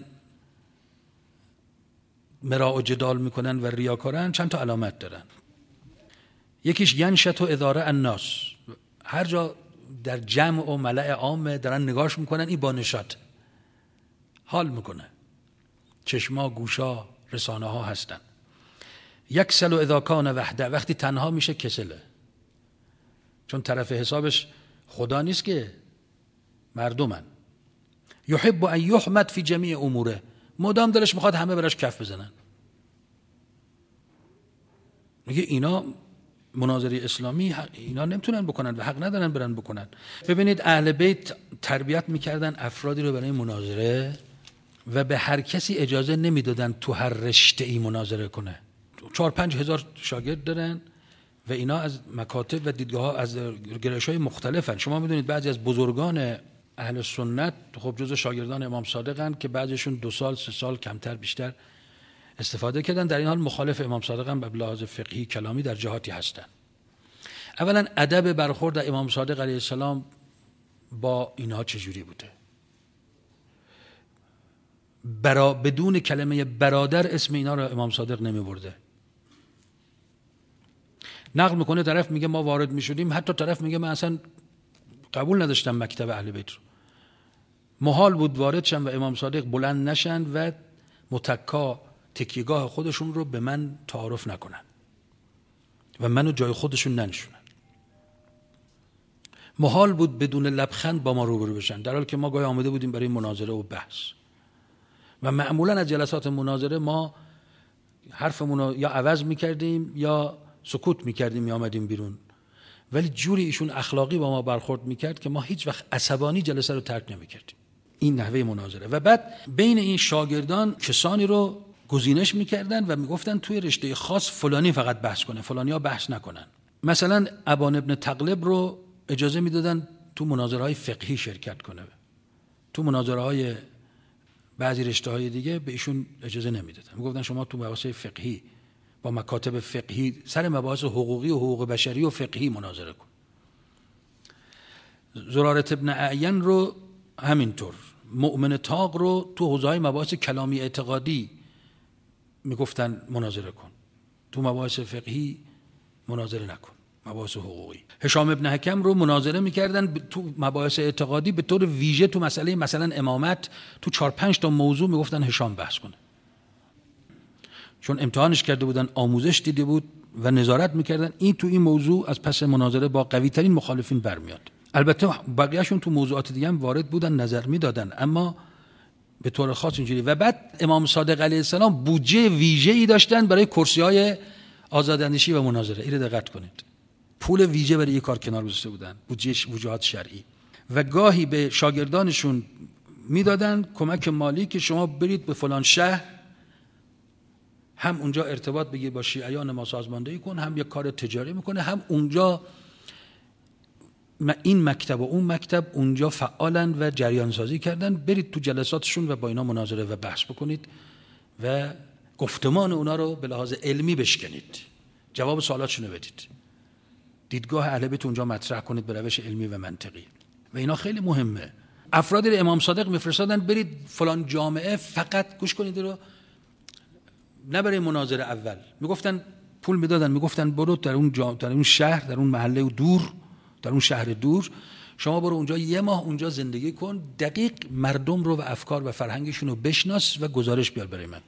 مراء و جدال میکنن و ریاکارن، چند تا علامت دارن. یکیش ینشط و اداره الناس. هر جا در جمع و ملأ عام دارن نگاش میکنن، این با نشاط حال میکنه. چشما، گوشا، رسانه ها هستن. یکسل و اذا کان وحده، وقتی تنها میشه کسله، چون طرف حسابش خدا نیست که مردمن. یحب ان یحمد فی جمیع اموره، مدام دلش میخواد همه براش کف بزنن. میگه اینا مناظره اسلامی اینا نمیتونن بکنن و حق ندارن برن بکنن. ببینید اهل بیت تربیت میکردن افرادی رو برای مناظره و به هر کسی اجازه نمیدادن تو هر رشته ای مناظره کنه. 4-5 هزار شاگرد دارن و اینا از مکاتب و دیدگاه ها از گرایش‌های مختلفن. شما میدونید بعضی از بزرگان اهل سنت خب جزو شاگردان امام صادقن که بعضیشون 2 سال 3 سال کمتر بیشتر استفاده کردن، در این حال مخالف امام صادقن به لحاظ فقهی کلامی در جهاتی هستن. اولا ادب برخورد امام صادق علیه السلام با اینها چجوری بوده؟ بدون کلمه برادر اسم اینا رو امام صادق نمی برده. نقل میکنه طرف میگه ما وارد میشدیم، حتی طرف میگه من اصلا قبول نداشتم مکتب اهل بیت رو، محال بود وارد شن و امام صادق بلند نشن و متکا تکیهگاه خودشون رو به من تعارف نکنن و منو جای خودشون ننشونن. محال بود بدون لبخند با ما روبرو بشن، در حالی که ما گاهی آمده بودیم برای مناظره و بحث و معمولا از جلسات مناظره ما حرفمون رو یا عوض میکردیم یا سکوت میکردیم یا آمدیم بیرون، ولی جوری ایشون اخلاقی با ما برخورد میکرد که ما هیچ وقت عصبانی جلسه رو ترک نمیکردیم. این نحوه مناظره. و بعد بین این شاگردان کسانی رو گزینش میکردن و میگفتن توی رشته خاص فلانی فقط بحث کنه، فلانی ها بحث نکنن. مثلا ابان ابن تغلب رو اجازه میدادن تو مناظره های فقهی شرکت کنه، تو مناظره های بعضی رشته های دیگه به ایشون اجازه نمیدادن، میگفتن شما تو مباحث فقهی با مکاتب فقهی سر مباحث حقوقی و حقوق بشری و فقهی مناظره کن. زرارة ابن اعین رو همینطور. مؤمن طاق رو تو حوزه‌های مباحث کلامی اعتقادی میگفتن مناظره کن، تو مباحث فقهی مناظره نکن، مباحث حقوقی. هشام ابن حکم رو مناظره میکردن تو مباحث اعتقادی به طور ویژه، تو مسئله مثلا امامت تو 4-5 تا موضوع میگفتن هشام بحث کنه، چون امتحانش کرده بودن، آموزش دیده بود و نظارت میکردن این تو این موضوع از پس مناظره با قوی ترین مخالفین برمیاد. البته بقیه‌شون تو موضوعات دیگه هم وارد بودن، نظر میدادن، اما به طور خاص اینجوری. و بعد امام صادق علیه السلام بودجه ویژه‌ای داشتن برای کرسی‌های آزاداندیشی و مناظره. اینو دقت کنید، پول ویژه برای این کار کنار گذاشته بودن، بودجه وجوهات شرعی. و گاهی به شاگردانشون میدادن کمک مالی که شما برید به فلان شهر، هم اونجا ارتباط بگیر با شیعیان ما، سازماندهی کن، هم یک کار تجاری میکنه، هم اونجا این مکتب و اون مکتب اونجا فعالن و جریان سازی کردن، برید تو جلساتشون و با اینا مناظره و بحث بکنید و گفتمان اونا رو به لحاظ علمی بشکنید، جواب سوالاتشون رو بدید، دیدگاه اهل بیت اونجا مطرح کنید به روش علمی و منطقی. و اینا خیلی مهمه. افرادی رو امام صادق میفرستادن برید فلان جامعه، فقط گوش کنید رو، نه برای مناظره. اول میگفتن پول میدادن، میگفتن برو در اون شهر، در اون محله دور، در اون شهر دور، شما برو اونجا 1 ماه اونجا زندگی کن، دقیق مردم رو و افکار و فرهنگشون رو بشناس و گزارش بیار برای من.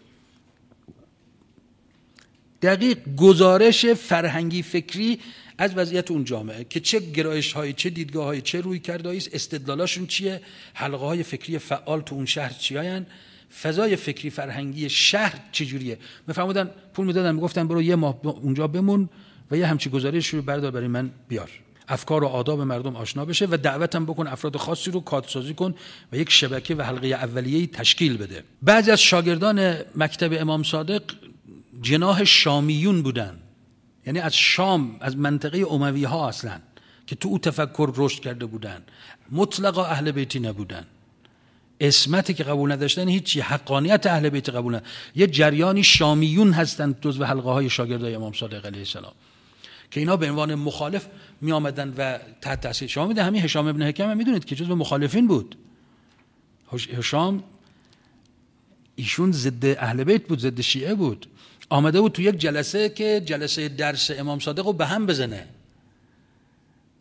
دقیق گزارش فرهنگی فکری از وضعیت اون جامعه که چه گرایش هایی، چه دیدگاه هایی، چه روی کردهایی است، استدلالاشون چیه، حلقه های فکری فعال تو اون شهر چیاین، فضای فکری فرهنگی شهر چجوریه. میفهمودن پول میدادن، میگفتن برو 1 ماه اونجا بمون و یه همچین گزارش رو بردار برای من بیار، افکار و آداب مردم آشنا بشه و دعوتم بکن افراد خاصی رو کادرسازی کن و یک شبکه و حلقه اولیه‌ای تشکیل بده. بعضی از شاگردان مکتب امام صادق جناح شامیون بودن، یعنی از شام، از منطقه اموی ها اصلا، که تو او تفکر رشد کرده بودن، مطلقا اهل بیتی نبودن، اسمتی که قبول نداشتن، هیچی، حقانیت اهل بیت قبول نداشتن، یه جریانی شامیون هستند جزو حلقه های شاگردای امام صادق علیه السلام که اینا به عنوان مخالف می آمدن و تحت تاثیر. شما میدونید همین هشام ابن حکم هم میدونید که جزو مخالفین بود. هشام ایشون ضد اهل بیت بود، ضد شیعه بود، آمده بود تو یک جلسه که جلسه درس امام صادق رو به هم بزنه،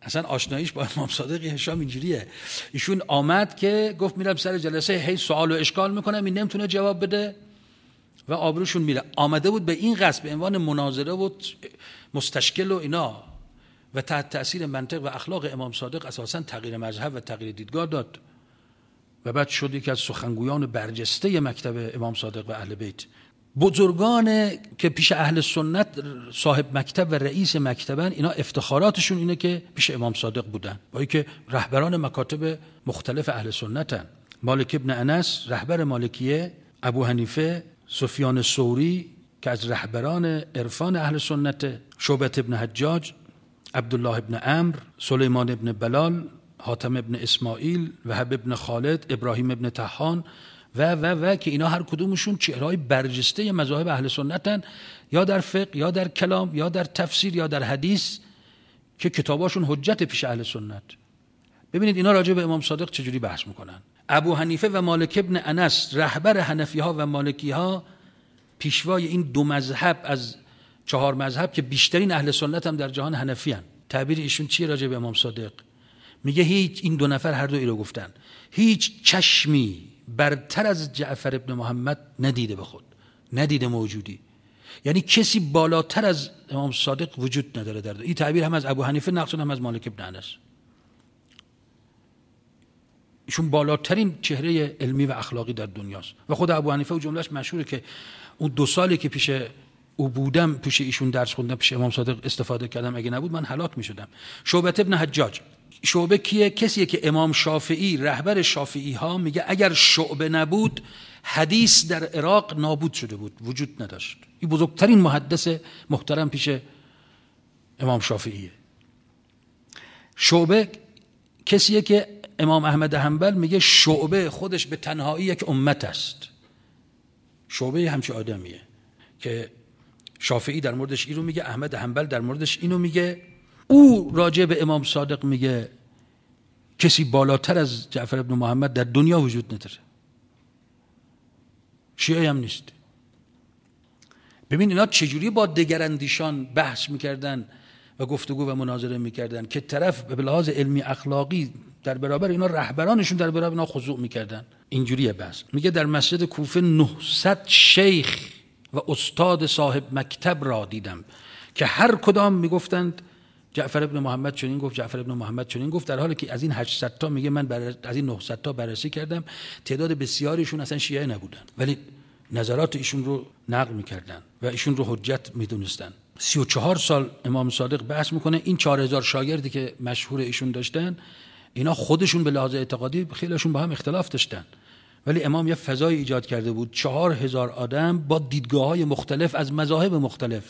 اصلا آشناییش با امام صادق هشام اینجوریه. ایشون آمد که گفت میرم سر جلسه، هی سوال و اشکال میکنم، این نمیتونه جواب بده و آبروشون میره. آمده بود به این قصد به عنوان مناظره بود مستشکل و اینا و تحت تأثیر منطق و اخلاق امام صادق اساسا تغییر مذهب و تغییر دیدگاه داد و بعد شد یکی از سخنگویان برجسته مکتب امام صادق و اهل بیت. بزرگان که پیش اهل سنت صاحب مکتب و رئیس مکتبن، اینا افتخاراتشون اینه که پیش امام صادق بودن، با اینکه رهبران مکاتب مختلف اهل سنتن. مالک ابن انس رهبر مالکیه، ابو حنیفه، سفیان ثوری که از رهبران عرفان اهل سنت، شعبة ابن حجاج، عبدالله ابن عمرو، سلیمان ابن بلال، حاتم ابن اسماعیل، وهب ابن خالد، ابراهیم ابن طحان و که اینا هر کدومشون چهره‌های برجسته مذاهب اهل سنتن، یا در فقه یا در کلام یا در تفسیر یا در حدیث، که کتاباشون حجت پیش اهل سنت. ببینید اینا راجع به امام صادق چجوری بحث میکنن. ابو حنیفه و مالک ابن انس رهبر حنفی ها و مالکی ها، پیشوای این دو مذهب از 4 مذهب که بیشترین اهل سنت هم در جهان حنفی هن. تعبیر ایشون چیه راجع به امام صادق؟ میگه هیچ، این دو نفر هر دو اینو گفتن، هیچ چشمی برتر از جعفر ابن محمد ندیده به خود، ندیده موجودی، یعنی کسی بالاتر از امام صادق وجود نداره در این تعبیر هم از ابو حنیفه نقص هم از مالک ابن انس. ایشون بالاترین چهره علمی و اخلاقی در دنیاست و خود ابو حنیفه و جملهش مشهوره که اون 2 سالی که پیش او بودم، پیش ایشون درس خوندم، پیش امام صادق استفاده کردم، اگه نبود من هلاک میشدم. شعبة ابن حجاج، شعبه کیه؟ کسیه که امام شافعی رهبر شافعی ها میگه اگر شعبه نبود حدیث در عراق نابود شده بود، وجود نداشت. این بزرگترین محدث محترم پیش امام شافعیه. شعبه کسیه که امام احمد حنبل میگه شعبه خودش به تنهایی یک امت است. شعبه همچه آدمیه که شافعی در موردش اینو میگه، احمد حنبل در موردش اینو میگه. او راجع به امام صادق میگه کسی بالاتر از جعفر ابن محمد در دنیا وجود نداره. شیعه هم نیست. ببین اینا چجوری با دگراندیشان بحث میکردن و گفتگو و مناظره میکردن که طرف به لحاظ علمی اخلاقی در برابر اینا، رهبرانشون در برابر اینا خضوع میکردن. اینجوریه بحث. میگه در مسجد کوفه 900 شیخ و استاد صاحب مکتب را دیدم که هر کدام میگفتند جعفر ابن محمد چنین گفت، جعفر ابن محمد چنین گفت، در حالی که از این 800 تا میگه من از این 900 تا بررسی کردم، تعداد بسیاریشون اصلا شیعه نبودن ولی نظرات ایشون رو نقل میکردن و ایشون رو حجت میدونستن. 34 سال امام صادق بحث میکنه. این 4000 شاگردی که مشهور ایشون داشتن، اینا خودشون به لحاظ اعتقادی خیلیشون با هم اختلاف داشتن، ولی امام یه فضای ایجاد کرده بود. 4000 آدم با دیدگاه‌های مختلف از مذاهب مختلف،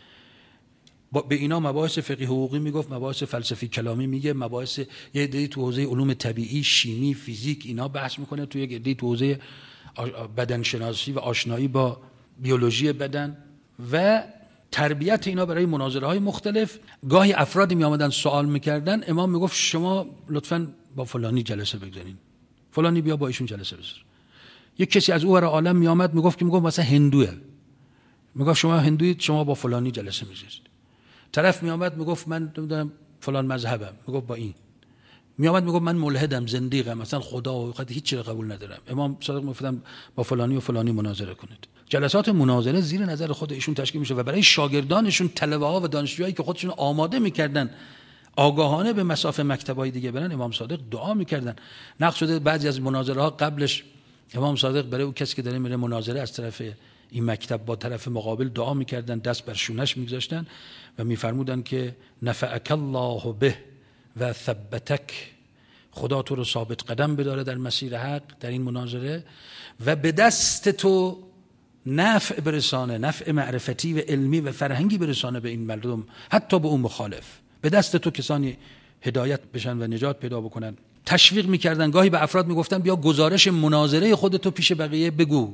به اینا مباحث فقهی حقوقی میگفت، مباحث فلسفی کلامی میگه، مباحث یه عده‌ای تو حوزه علوم طبیعی، شیمی، فیزیک اینا بحث میکنه، تو یک عده‌ای تو حوزه بدنشناسی و آشنایی با بیولوژی بدن و تربیت اینا برای مناظره‌های مختلف. گاهی افرادی میآمدن سوال میکردن، امام میگفت شما لطفاً با فلانی جلسه بگذارین، فلانی بیا با ایشون جلسه بذار. یک کسی از اون عالم میآمد میگفت مثلا هندوئه، میگفت شما هندویید، شما با فلانی جلسه میذارید. طرف میآمد میگفت من نمیدونم فلان مذهبم، میگفت با این. میآمد میگفت من ملحدم، زندیقم، مثلا خدا و هیچ چیز قبول ندارم. امام صادق میگفتن با فلانی و فلانی مناظره کنید. جلسات مناظره زیر نظر خود ایشون تشکیل میشه و برای شاگردانشون، طلبه‌ها و دانشجوهایی که خودشون آماده میکردن آگاهانه به مصاف مکتب‌های دیگه برن، امام صادق دعا میکردن. نقل شده بعضی از مناظره‌ها قبلش امام صادق برای اون کسی که داره میره مناظره از طرف این مکتب با طرف مقابل دعا میکردن، دست بر شونش میگذاشتن و میفرمودن که نفعک الله به و ثبتک، خدا تو رو ثابت قدم بداره در مسیر حق در این مناظره و به دست تو نفع برسانه، نفع معرفتی و علمی و فرهنگی برسانه به این مردم، حتی به اون مخالف. به دست تو کسانی هدایت بشن و نجات پیدا بکنن. تشویق میکردن. گاهی به افراد میگفتن بیا گزارش مناظره خودتو پیش بقیه بگو.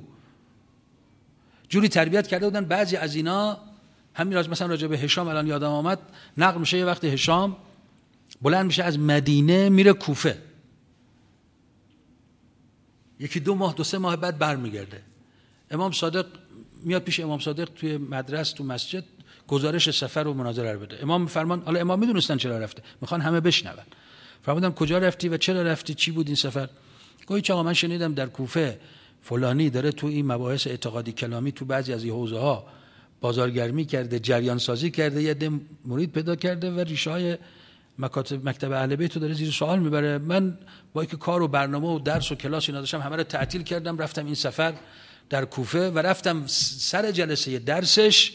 جوری تربیت کرده بودن. بعضی از اینا همین مثلا راجع به هشام الان یادم آمد، نقل میشه یه وقت هشام بلند میشه از مدینه میره کوفه، 1-2 ماه 2-3 ماه بعد برمیگرده. امام صادق میاد پیش امام صادق توی مدرسه، تو مسجد گزارش سفر و مناظره رو بده. امام فرمان، حالا امام میدونستن چرا رفته، میخوان همه بشنون. فرمودن کجا رفتی و چرا رفتی، چی بود این سفر؟ گفت آقا من شنیدم در کوفه فلانی داره تو این مباحث اعتقادی کلامی تو بعضی از این حوزه ها بازارگرمی کرده، جریان سازی کرده، یه عده مرید پیدا کرده و ریشه های مکتب اهل بیت رو داره زیر سوال میبره. من با اینکه کار و برنامه و درس و کلاس اینا داشتم همه رو تعطیل کردم، رفتم این سفر در کوفه و رفتم سر جلسه درسش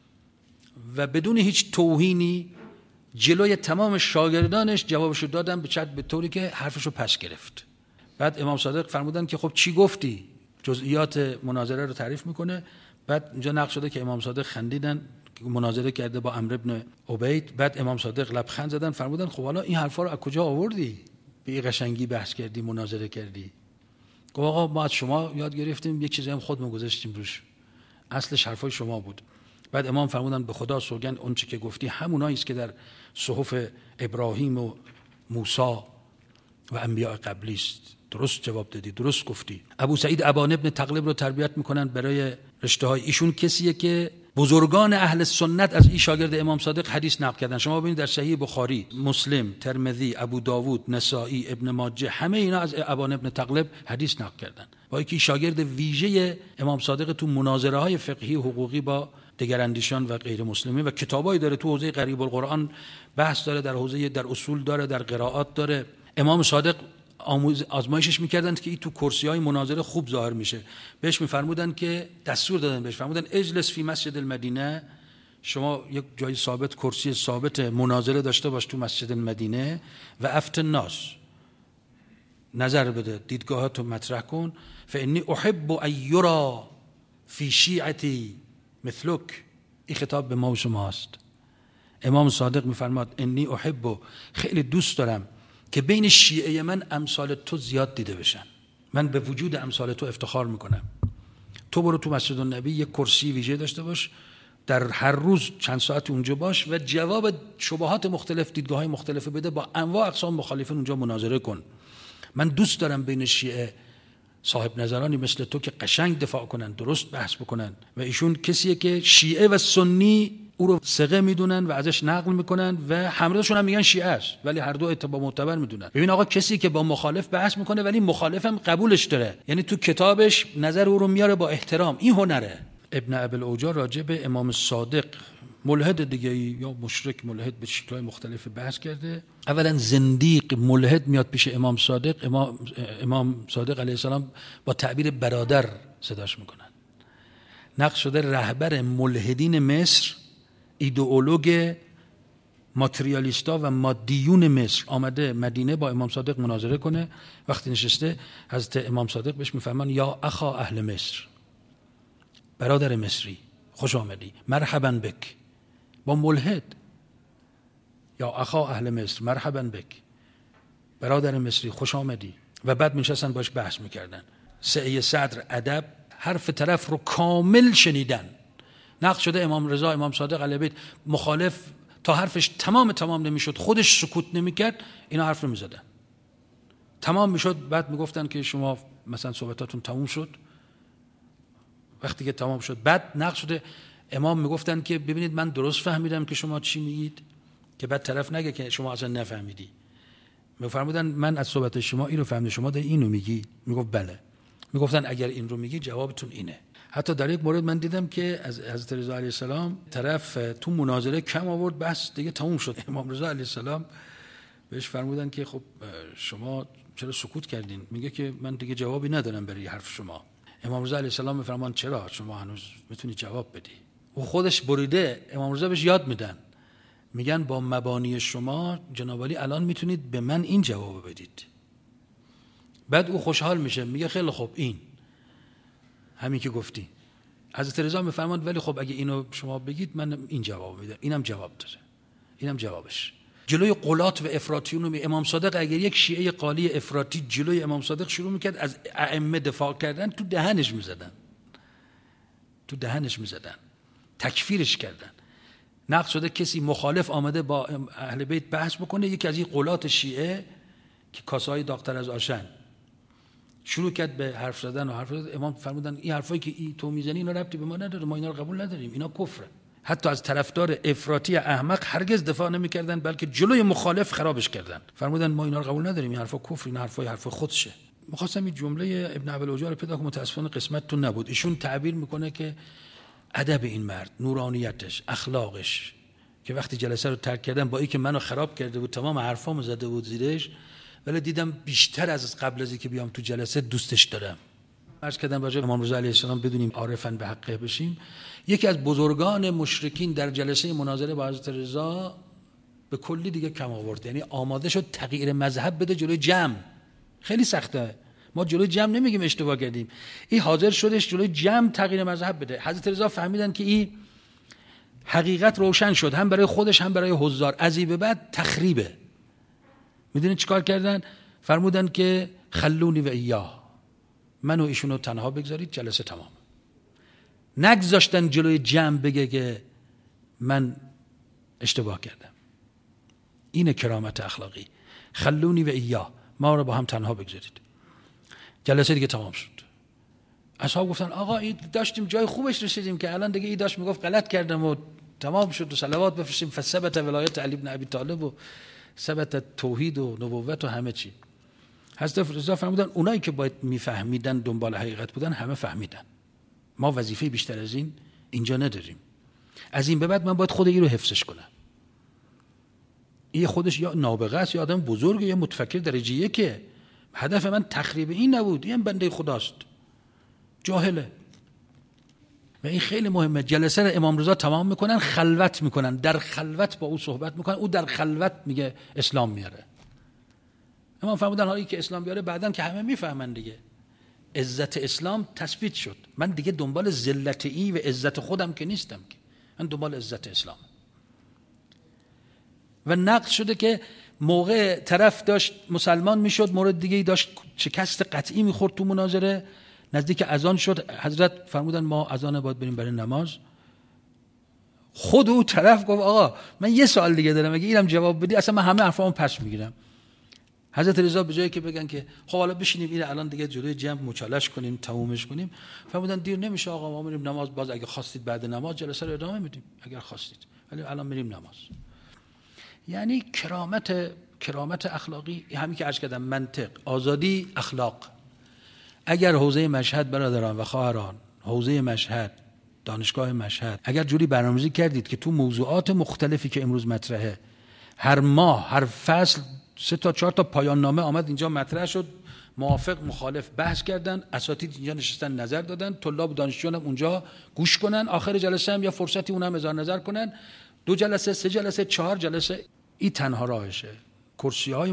و بدون هیچ توهینی جلوی تمام شاگردانش جوابشو دادم به طوری که حرفشو پس گرفت. بعد امام صادق فرمودن که خب چی گفتی؟ جزئیات مناظره رو تعریف میکنه. بعد اینجا نقل شده که امام صادق خندیدن، مناظره کرده با عمرو بن عبید. بعد امام صادق لبخند زدن، فرمودن خب حالا این حرفا رو از کجا آوردی؟ به این قشنگی بحث کردی، مناظره کردی. گفت آقا ما از شما یاد گرفتیم، یک چیزی هم خودمون گذاشتیم روش، اصلش حرفای شما بود. بعد امام فرمودن به خدا سوگند اون چی که گفتی همونایی است که در صحف ابراهیم و موسی و انبیاء قبلی است. درست جواب دادی، درست گفتی. ابو سعید ابان ابن تغلب رو تربیت میکنن برای رشته های. ایشون کسیه که بزرگان اهل سنت از این شاگرد امام صادق حدیث نقل کردن. شما ببینید در صحیح بخاری، مسلم، ترمذی، ابو داوود، نسائی، ابن ماجه، همه اینا از ابان ابن تغلب حدیث نقل کردن. با اینکه شاگرد ویژه امام صادق تو مناظره های فقهی حقوقی با دگراندیشان و غیر مسلمین و کتابایی داره تو حوزه غریب القرآن بحث داره، در حوزه در اصول داره، در قرائات داره. امام صادق آزمایشش میکردن که این تو کرسی‌های مناظره خوب ظاهر میشه. بهش میفرمودن که دستور دادن بهش، فرمودن اجلس فی مسجد المدینه، شما یک جای ثابت، کرسی ثابت مناظره داشته باش تو مسجد المدینه و افت الناس، نظر بده، دیدگاهاتو مطرح کن. فانی احب ان یرى فی شیعتی مثلک. این خطاب به ما و شماست. امام صادق میفرماد انی احب، خیلی دوست دارم که بین شیعه من امثال تو زیاد دیده بشن. من به وجود امثال تو افتخار میکنم. تو برو تو مسجد النبی یک کرسی ویژه داشته باش، در هر روز چند ساعت اونجا باش و جواب شبهات مختلف، دیدگاه‌های مختلف بده، با انواع اقسام مخالفین اونجا مناظره کن. من دوست دارم بین شیعه صاحب نظرانی مثل تو که قشنگ دفاع کنن، درست بحث بکنن. و ایشون کسیه که شیعه و سنی او رو ثقه میدونن و ازش نقل میکنن و همراهشون هم میگن شیعه است، ولی هر دو اتباع معتبر میدونن. ببین آقا، کسی که با مخالف بحث میکنه ولی مخالفم قبولش داره، یعنی تو کتابش نظر او رو میاره با احترام، این هنره. ابن ابی الاوجاع راجع به امام صادق، ملحد دیگه یا مشرک ملحد به شکل‌های مختلف بحث کرده. اولا زندیق ملحد میاد پیش امام صادق، امام صادق علیه السلام با تعبیر برادر صداش میکنن. نقل شده رهبر ملحدین مصر، ایدئولوگ ماتریالیستا و مادیون مصر آمده مدینه با امام صادق مناظره کنه. وقتی نشسته حضرت امام صادق بهش میفرمان یا اخا اهل مصر، برادر مصری خوش آمدی، مرحبا بک. با ملحد، یا اخا اهل مصر مرحبا بک، برادر مصری خوش آمدی. و بعد میشستن باش بحث میکردن، سعی صدر، ادب، حرف طرف رو کامل شنیدن. نقل شده امام رضا، امام صادق علیه بیت، مخالف تا حرفش تمام نمیشد خودش سکوت نمیکرد، اینا حرف رو میزدن تمام میشد. بعد میگفتن که شما مثلا صحبتاتون تموم شد. وقتی که تمام شد بعد نقل شده امام میگفتن که ببینید من درست فهمیدم که شما چی میگید، که بعد طرف نگه که شما اصلا نفهمیدی. میفرمودن من از صحبت شما اینو فهمیدم، شما داری اینو میگی؟ میگفت بله. میگفتن اگر این رو میگی جوابتون اینه. حتی در یک مورد من دیدم که از حضرت رضا علیه السلام طرف تو مناظره کم آورد، بس دیگه تموم شد. امام رضا علیه السلام بهش فرمودن که خب شما چرا سکوت کردین؟ میگه که من دیگه جوابی ندارم برای حرف شما. امام رضا علیه السلام میفرمان چرا؟ شما هنوز میتونی جواب بدی. او خودش بریده، امام رضا بهش یاد میدن، میگن با مبانی شما جناب علی الان میتونید به من این جواب بدید. بعد او خوشحال میشه، میگه خیلی خوب، این همین که گفتی. حضرت رضا میفرماند ولی خب اگه اینو شما بگید من این جواب میدم. اینم جواب داره، اینم جوابش. جلوی قلات و افراطیون امام صادق، اگر یک شیعه قالی افراطی جلوی امام صادق شروع میکرد از ائمه دفاع کردن، تو دهنش میزدن، تکفیرش کردن. نقل شده کسی مخالف آمده با اهل بیت بحث بکنه، یکی از این قلات شیعه که کاسه‌های داغ‌تر از آشن شروع کرد به حرف زدن. امام فرمودن این حرفایی که تو میزنی اینا ربطی به ما نداره، ما اینا رو قبول نداریم، اینا کفره. حتی از طرفدار افراطی احمق هرگز دفاع نمی‌کردن، بلکه جلوی مخالف خرابش کردن. فرمودن ما اینا رو قبول نداریم، این حرفا کفر، این حرف خودشه. می‌خواستم این جمله ابن ابی العجا رو پیدا کنم، متأسفانه قسمتتون نبود. ایشون تعبیر میکنه که ادب این مرد، نورانیتش، اخلاقش، که وقتی جلسه رو ترک کردم با اینکه منو خراب کرده بود، تمام حرفامو زده بود زیرش، ولی دیدم بیشتر از قبل از اینکه بیام تو جلسه دوستش دارم. عرض کردم راجع به امام رضا علیه السلام بدونیم عارفاً به حقه بشیم. یکی از بزرگان مشرکین در جلسه مناظره با حضرت رضا به کلی دیگه کم آورد، یعنی آماده شد تغییر مذهب بده جلوی جمع. خیلی سخته، ما جلوی جمع نمیگیم اشتباه کردیم، این حاضر شدش جلوی جمع تغییر مذهب بده. حضرت رضا فهمیدن که این حقیقت روشن شد، هم برای خودش هم برای حضار، از این به بعد تخریبه. میدونید چیکار کردن؟ فرمودن که خلونی و ایاه، من و ایشونو تنها بگذارید، جلسه تمام. نگذاشتن جلوی جمع بگه که من اشتباه کردم. این کرامت اخلاقی. خلونی و ایاه، ما رو با هم تنها بگذارید. جلسه دیگه تمام شد. اصحاب گفتن آقا این داشتیم جای خوبش رسیدیم که الان دیگه این داشت میگفت غلط کردم و تمام شد و صلوات بفرستیم، فثبت ولایت علی بن ابی طالب و ثبت توحید و نبوت و همه چی. حضرت رضا فرمودن اونایی که باید میفهمیدن دنبال حقیقت بودن همه فهمیدن، ما وظیفه بیشتر از این اینجا نداریم، از این به بعد من باید خود این رو حفظش کنم. این خودش یا نابغه است یا آدم بزرگه یا متفکر درجه یکه. هدف من تخریب این نبود، این بنده خداست، جاهله. و این خیلی مهمه. جلسه رو امام رضا تمام میکنن، خلوت میکنن، در خلوت با او صحبت میکنن، او در خلوت میگه اسلام میاره. امام فرمودن حالی که اسلام بیاره بعدن که همه میفهمن دیگه عزت اسلام تثبیت شد، من دیگه دنبال ذلت ای و عزت خودم که نیستم، که من دنبال عزت اسلام. و نقل شده که موقع طرف داشت مسلمان میشد، مورد دیگه داشت شکست قطعی میخورد تو مناظره، نزدیک اذان شد، حضرت فرمودن ما اذان باید بریم برای نماز. خود او طرف گفت آقا من یه سوال دیگه دارم، اگه اینم جواب بدی اصلا من همه حرفامو پس میگیرم. حضرت رضا به جایی که بگن که خب حالا بشینیم این الان دیگه جلوی جمع مچالش کنیم تمومش کنیم، فرمودن دیر نمیشه آقا، ما میریم نماز، باز اگه خواستید بعد نماز جلسه رو ادامه میدیم اگر خواستید، ولی الان میریم نماز. یعنی کرامت اخلاقی، همین که عرض کردم، منطق، آزادی، اخلاق. اگر حوزه مشهد برادران و خواهران، حوزه مشهد، دانشگاه مشهد، اگر جوری برنامه‌ریزی کردید که تو موضوعات مختلفی که امروز مطرحه، هر ماه هر فصل 3 تا 4 تا پایان نامه آمد اینجا مطرح شد، موافق مخالف بحث کردن، اساتید اینجا نشستن نظر دادن، طلاب و دانشجویان هم اونجا گوش کنن، آخر جلسه هم یا فرصتی اونم اظهار نظر کنن، 2 جلسه 3 جلسه 4 جلسه، این تنها راهشه. کرسی‌های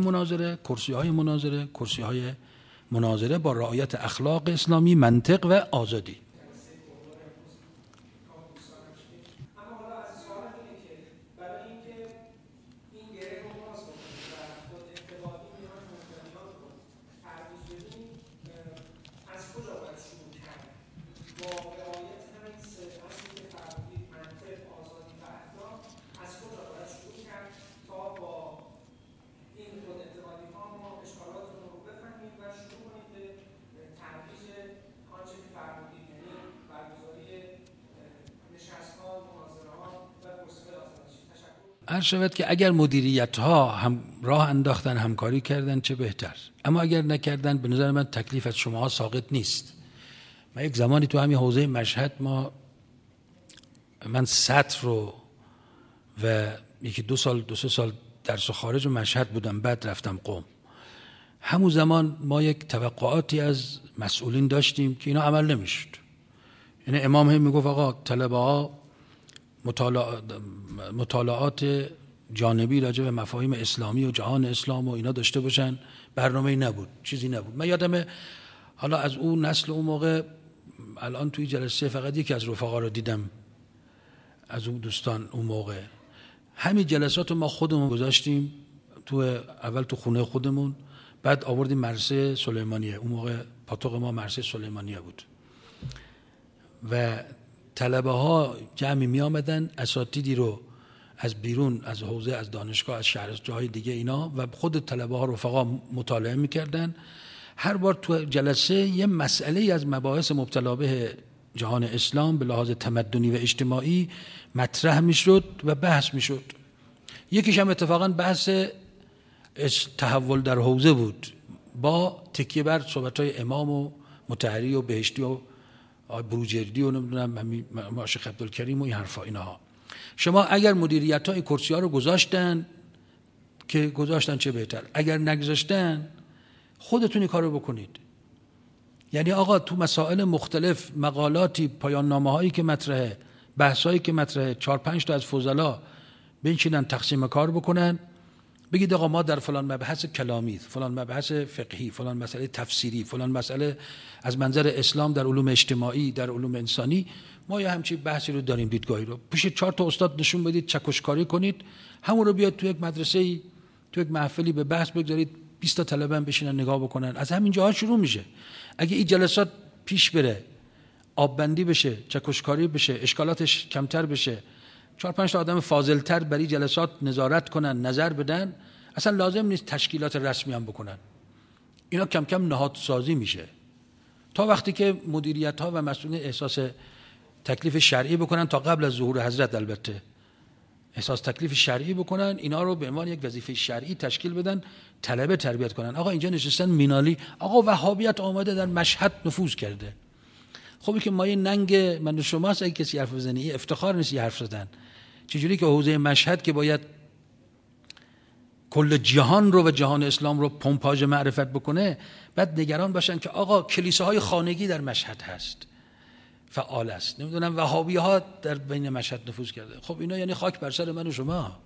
مناظره با رعایت اخلاق اسلامی، منطق و آزادی. عرض شود که اگر مدیریت ها هم راه انداختن، همکاری کردن، چه بهتر. اما اگر نکردن، به نظر من تکلیف از شما ساقط نیست. من یک زمانی تو همین حوزه مشهد من سطر رو و 1-2 سال 2-3 سال درس خارج مشهد بودم، بعد رفتم قم. همون زمان ما یک توقعاتی از مسئولین داشتیم که اینا عمل نمیشد. یعنی امام هم میگفت آقا طلبه ها مطالعات جانبی راجع به مفاهیم اسلامی و جهان اسلام و اینا داشته باشن، برنامه‌ای نبود، چیزی نبود. من یادمه حالا از اون نسل اون موقع، الان توی جلسه فقط یکی از رفقا رو دیدم از اون دوستان، اون موقع همین جلسات رو ما خودمون گذاشتیم اول تو خونه خودمون، بعد آوردیم مدرسه سلیمانیه. اون موقع پاتوق ما مدرسه سلیمانیه بود و طلبه ها جمعی می آمدن، اساتیدی رو از بیرون، از حوزه، از دانشگاه، از شهر، از جاهای دیگه اینا، و خود طلبه ها رفقا مطالعه میکردن. هر بار تو جلسه یه مسئله از مباحث مبتلا به جهان اسلام به لحاظ تمدنی و اجتماعی مطرح میشد و بحث میشد. یکیش هم اتفاقا بحث تحول در حوزه بود با تکیه بر صحبت‌های امام و مطهری و بهشتی و بروجردی و نمیدونم شیخ عبدالکریم و این حرفا اینها. شما اگر مدیریت‌ها این کرسی‌ها رو گذاشتن که گذاشتن چه بهتر، اگر نگذاشتن خودتون این کارو بکنید. یعنی آقا تو مسائل مختلف مقالاتی، پایان نامه‌هایی که مطرحه، بحثایی که مطرحه، 4-5 تا از فضلا بنشینن تقسیم کار بکنن، بگید آقا ما در فلان مبحث کلامی، فلان مبحث فقهی، فلان مسئله تفسیری، فلان مسئله از منظر اسلام در علوم اجتماعی، در علوم انسانی، ما یه همچین بحثی رو داریم، دیدگاهی رو پیش 4 تا استاد نشون بدید، چکشکاری کنید، همون رو بیاد تو یک مدرسه‌ای، تو یک محفلی به بحث بگذارید، 20 تا طلبه هم بشینن نگاه بکنن. از همین جاها شروع میشه. اگه این جلسات پیش بره، آببندی بشه، چکشکاری بشه، اشکالاتش کمتر بشه، 4-5 تا آدم فاضل‌تر برای جلسات نظارت کنن، نظر بدن، اصلا لازم نیست تشکیلات رسمی هم بکنن. اینا کم کم نهادسازی میشه تا وقتی که مدیریت‌ها و مسئولین احساس تکلیف شرعی بکنن، تا قبل از ظهور حضرت البته احساس تکلیف شرعی بکنن، اینا رو به عنوان یک وظیفه شرعی تشکیل بدن، طلبه تربیت کنن. آقا اینجا نشستن مینالی، آقا وهابیت آمده در مشهد نفوذ کرده. خب که ما یه ننگ من و شماست اگه کسی حرف بزنه، افتخار نیست یه حرف زدن. چجوری که حوزه مشهد که باید کل جهان رو و جهان اسلام رو پمپاژ معرفت بکنه، بعد نگران باشن که آقا کلیساهای خانگی در مشهد هست، فعال است، نمیدونم وهابی ها در بین مشهد نفوذ کرده. خب اینا یعنی خاک بر سر من و شما.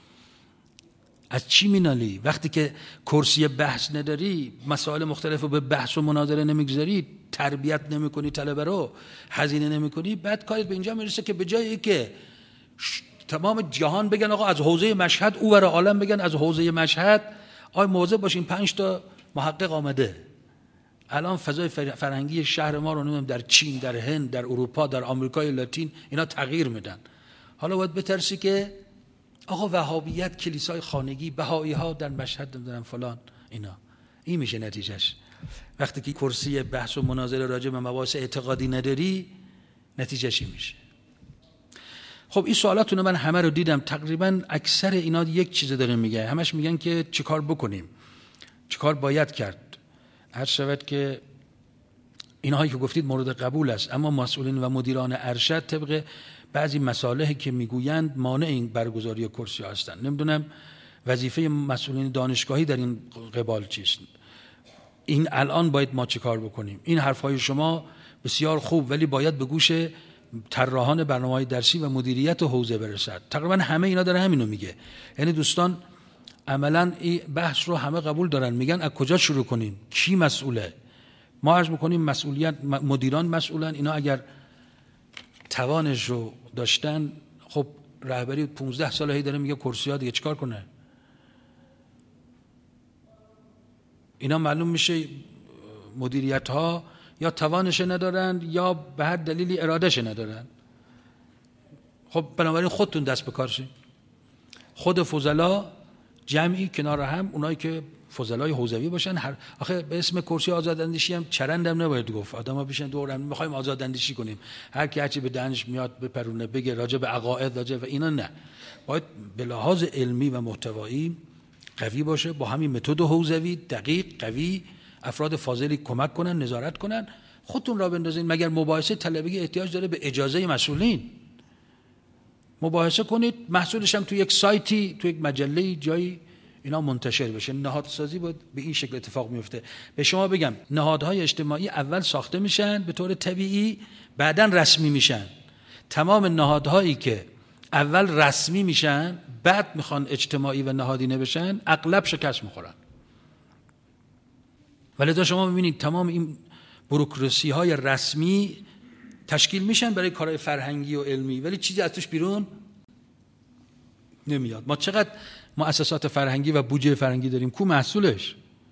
از چی مینالی؟ وقتی که کرسی بحث نداری، مسائل مختلف رو به بحث و مناظره نمیگذاری، تربیت نمیکنی طلبه رو، هزینه نمیکنی، بعد کارت به اینجا میرسه که به جایی که تمام جهان بگن آقا از حوزه مشهد، او ور عالم بگن از حوزه مشهد، آی موضع باشین 5 تا محقق آمده. الان فضای فرهنگی شهر ما رو نمیدونم در چین، در هند، در اروپا، در آمریکای لاتین اینا تغییر میدن. حالا باید بترسی که آقا وهابیت، کلیسای خانگی، بهایی ها در مشهد نمیدونم فلان، اینا این میشه نتیجهش. وقتی که کرسی بحث و مناظره راجع به مباحث اعتقادی نداری، نتیجهش این میشه. خب این سوالاتونو من همه رو دیدم، تقریبا اکثر اینا یک چیز داره میگه، همش میگن که چیکار بکنیم، چیکار باید کرد. عرض شود که اینهایی که گفتید مورد قبول است، اما مسئولین و مدیران ارشد طبق بعضی مصالحی که میگویند مانع این برگزاری کرسی هستند. نمیدونم وظیفه مسئولین دانشگاهی در این قبال چیست. این الان باید ما چیکار بکنیم؟ این حرفهای شما بسیار خوب، ولی باید به گوش طراحان برنامه‌های درسی و مدیریت حوزه برسد. تقریبا همه اینا داره همینو میگه. یعنی دوستان عملاً این بحث رو همه قبول دارن، میگن از کجا شروع کنیم، کی مسئوله. ما عرض میکنیم مسئولیت مدیران مسئولن. اینا اگر توانش رو داشتن، خب رهبری 15 ساله هی داره میگه کرسی ها دیگه چیکار کنه. اینا معلوم میشه مدیریت ها یا توانش ندارن یا به هر دلیلی ارادش ندارن. خب بنابراین خودتون دست به کار شید. خود فضلا جمعی کنار هم، اونایی که فضلای حوزوی باشن، آخه به اسم کرسی آزاداندیشی هم چرندم نباید گفت. آدم‌ها بیشن دور هم می‌خوایم آزاداندیشی کنیم، هر کی هرچی به دهنش میاد بپرونه بگه راجع به عقاید، راجع به اینا. نه، باید به لحاظ علمی و محتوایی قوی باشه، با همین متد حوزوی دقیق قوی، افراد فاضلی کمک کنن، نظارت کنن. خودتون را بندازین. مگر مباحثه طلبگی احتیاج داره به اجازه مسئولین؟ مباحثه کنید، محصولش هم تو یک سایتی، تو یک مجله جایی اینا منتشر بشه. نهادسازی باید به این شکل اتفاق میفته. به شما بگم نهادهای اجتماعی اول ساخته میشن به طور طبیعی، بعداً رسمی میشن. تمام نهادهایی که اول رسمی میشن بعد میخوان اجتماعی و نهادینه بشن، اغلب شکست میخورن. ولذا شما میبینید تمام این بوروکراسی های رسمی تشکیل میشن برای کارهای فرهنگی و علمی، ولی چیزی از توش بیرون نمیاد. ما چقدر مؤسسات فرهنگی و بودجه فرهنگی داریم، کو محصولش؟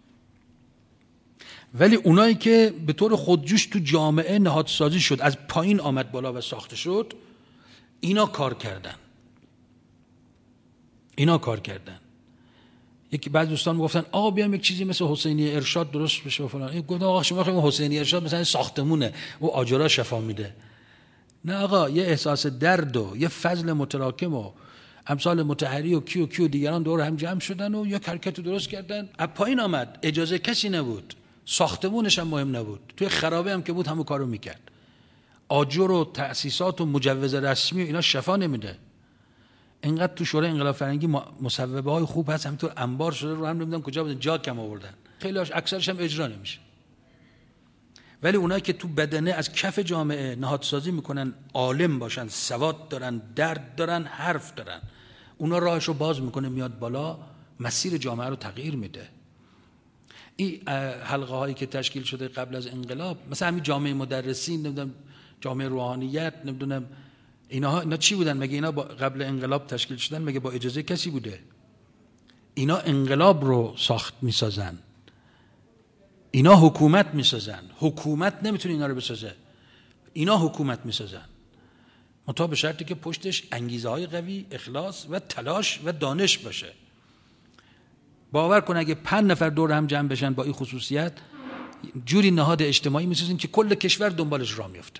ولی اونایی که به طور خودجوش تو جامعه نهادسازی شد، از پایین آمد بالا و ساخته شد، اینا کار کردن. یکی بعضی دوستان میگفتن آقا بیام یک چیزی مثل حسینی ارشاد درست بشه و فلان. گفتم آقا شما خیلی حسینی ارشاد مثلا ساختمونه و آجرا شفا میده. نه آقا، یه احساس درد و یه فضل متراکم و امثال مطهری و کیو دیگران دور هم جمع شدن و یک حرکت درست کردن. از پایین آمد، اجازه کسی نبود، ساختمونش هم مهم نبود، توی خرابه هم که بود همون کارو میکرد. آجر و تأسیسات و مجوز رسمی و اینا شفا نمیده. اینقدر تو شورای انقلاب فرهنگی مصوبه های خوب هست، همینطور انبار شده رو هم نمیدونم کجا بودن، جا کم آوردن، خیلی‌هاش اکثرش هم اجرا نمیشه. ولی اونایی که تو بدنه از کف جامعه نهادسازی میکنن، عالم باشن، سواد دارن، درد دارن، حرف دارن، اونا راهشو باز میکنه میاد بالا، مسیر جامعه رو تغییر میده. این حلقه هایی که تشکیل شده قبل از انقلاب، مثلا همین جامعه مدرسین، نمیدونم جامعه روحانیت، نمیدونم اینا چی بودن؟ مگه اینا قبل انقلاب تشکیل شدن؟ مگه با اجازه کسی بوده؟ اینا انقلاب رو ساخت میسازن، اینا حکومت میسازن. حکومت نمیتونه اینا رو بسازه، اینا حکومت میسازن، منتها به شرطی که پشتش انگیزه های قوی، اخلاص و تلاش و دانش باشه. باور کن اگه 5 نفر دور هم جمع بشن با این خصوصیت، جوری نهاد اجتماعی میسازن که کل کشور دنبالش راه میفته.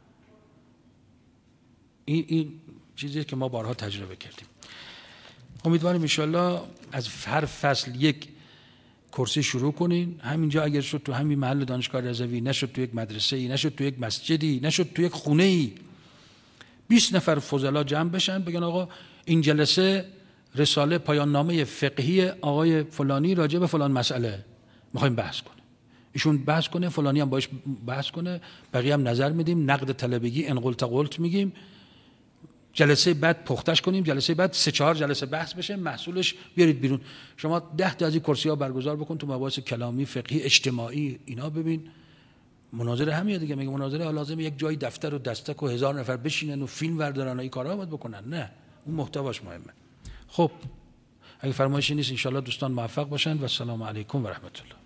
این چیزیه که ما بارها تجربه کردیم. امیدوارم ان شاءالله از هر فصل یک کورسی شروع کنین. همینجا اگر شد تو همین محل دانشگاه رضوی، نشد تو یک مدرسه‌ای، نشد تو یک مسجدی، نشد تو یک خونه‌ای، 20 نفر فضلا جمع بشن بگن آقا این جلسه رساله پایان نامه فقهی آقای فلانی راجع به فلان مسئله می‌خوایم بحث کنیم. ایشون بحث کنه، فلانی هم باش بحث کنه، بقیه هم نظر میدیم، نقد طلبگی ان قلت قلت میگیم. جلسه بعد پختش کنیم، جلسه بعد 3-4 جلسه بحث بشه، محصولش بیارید بیرون. شما 10 تا از این کرسی‌ها برگزار بکن تو مباحث کلامی، فقهی، اجتماعی، اینا ببین. مناظره همینه دیگه. میگه مناظره لازمه یک جای دفتر و دستک و 1000 نفر بشینن و فیلم بردارن و این کارا باید بکنن؟ نه، اون محتواش مهمه. خب اگه فرمایشی نیست ان شاء الله دوستان موفق باشن و السلام علیکم و رحمت الله.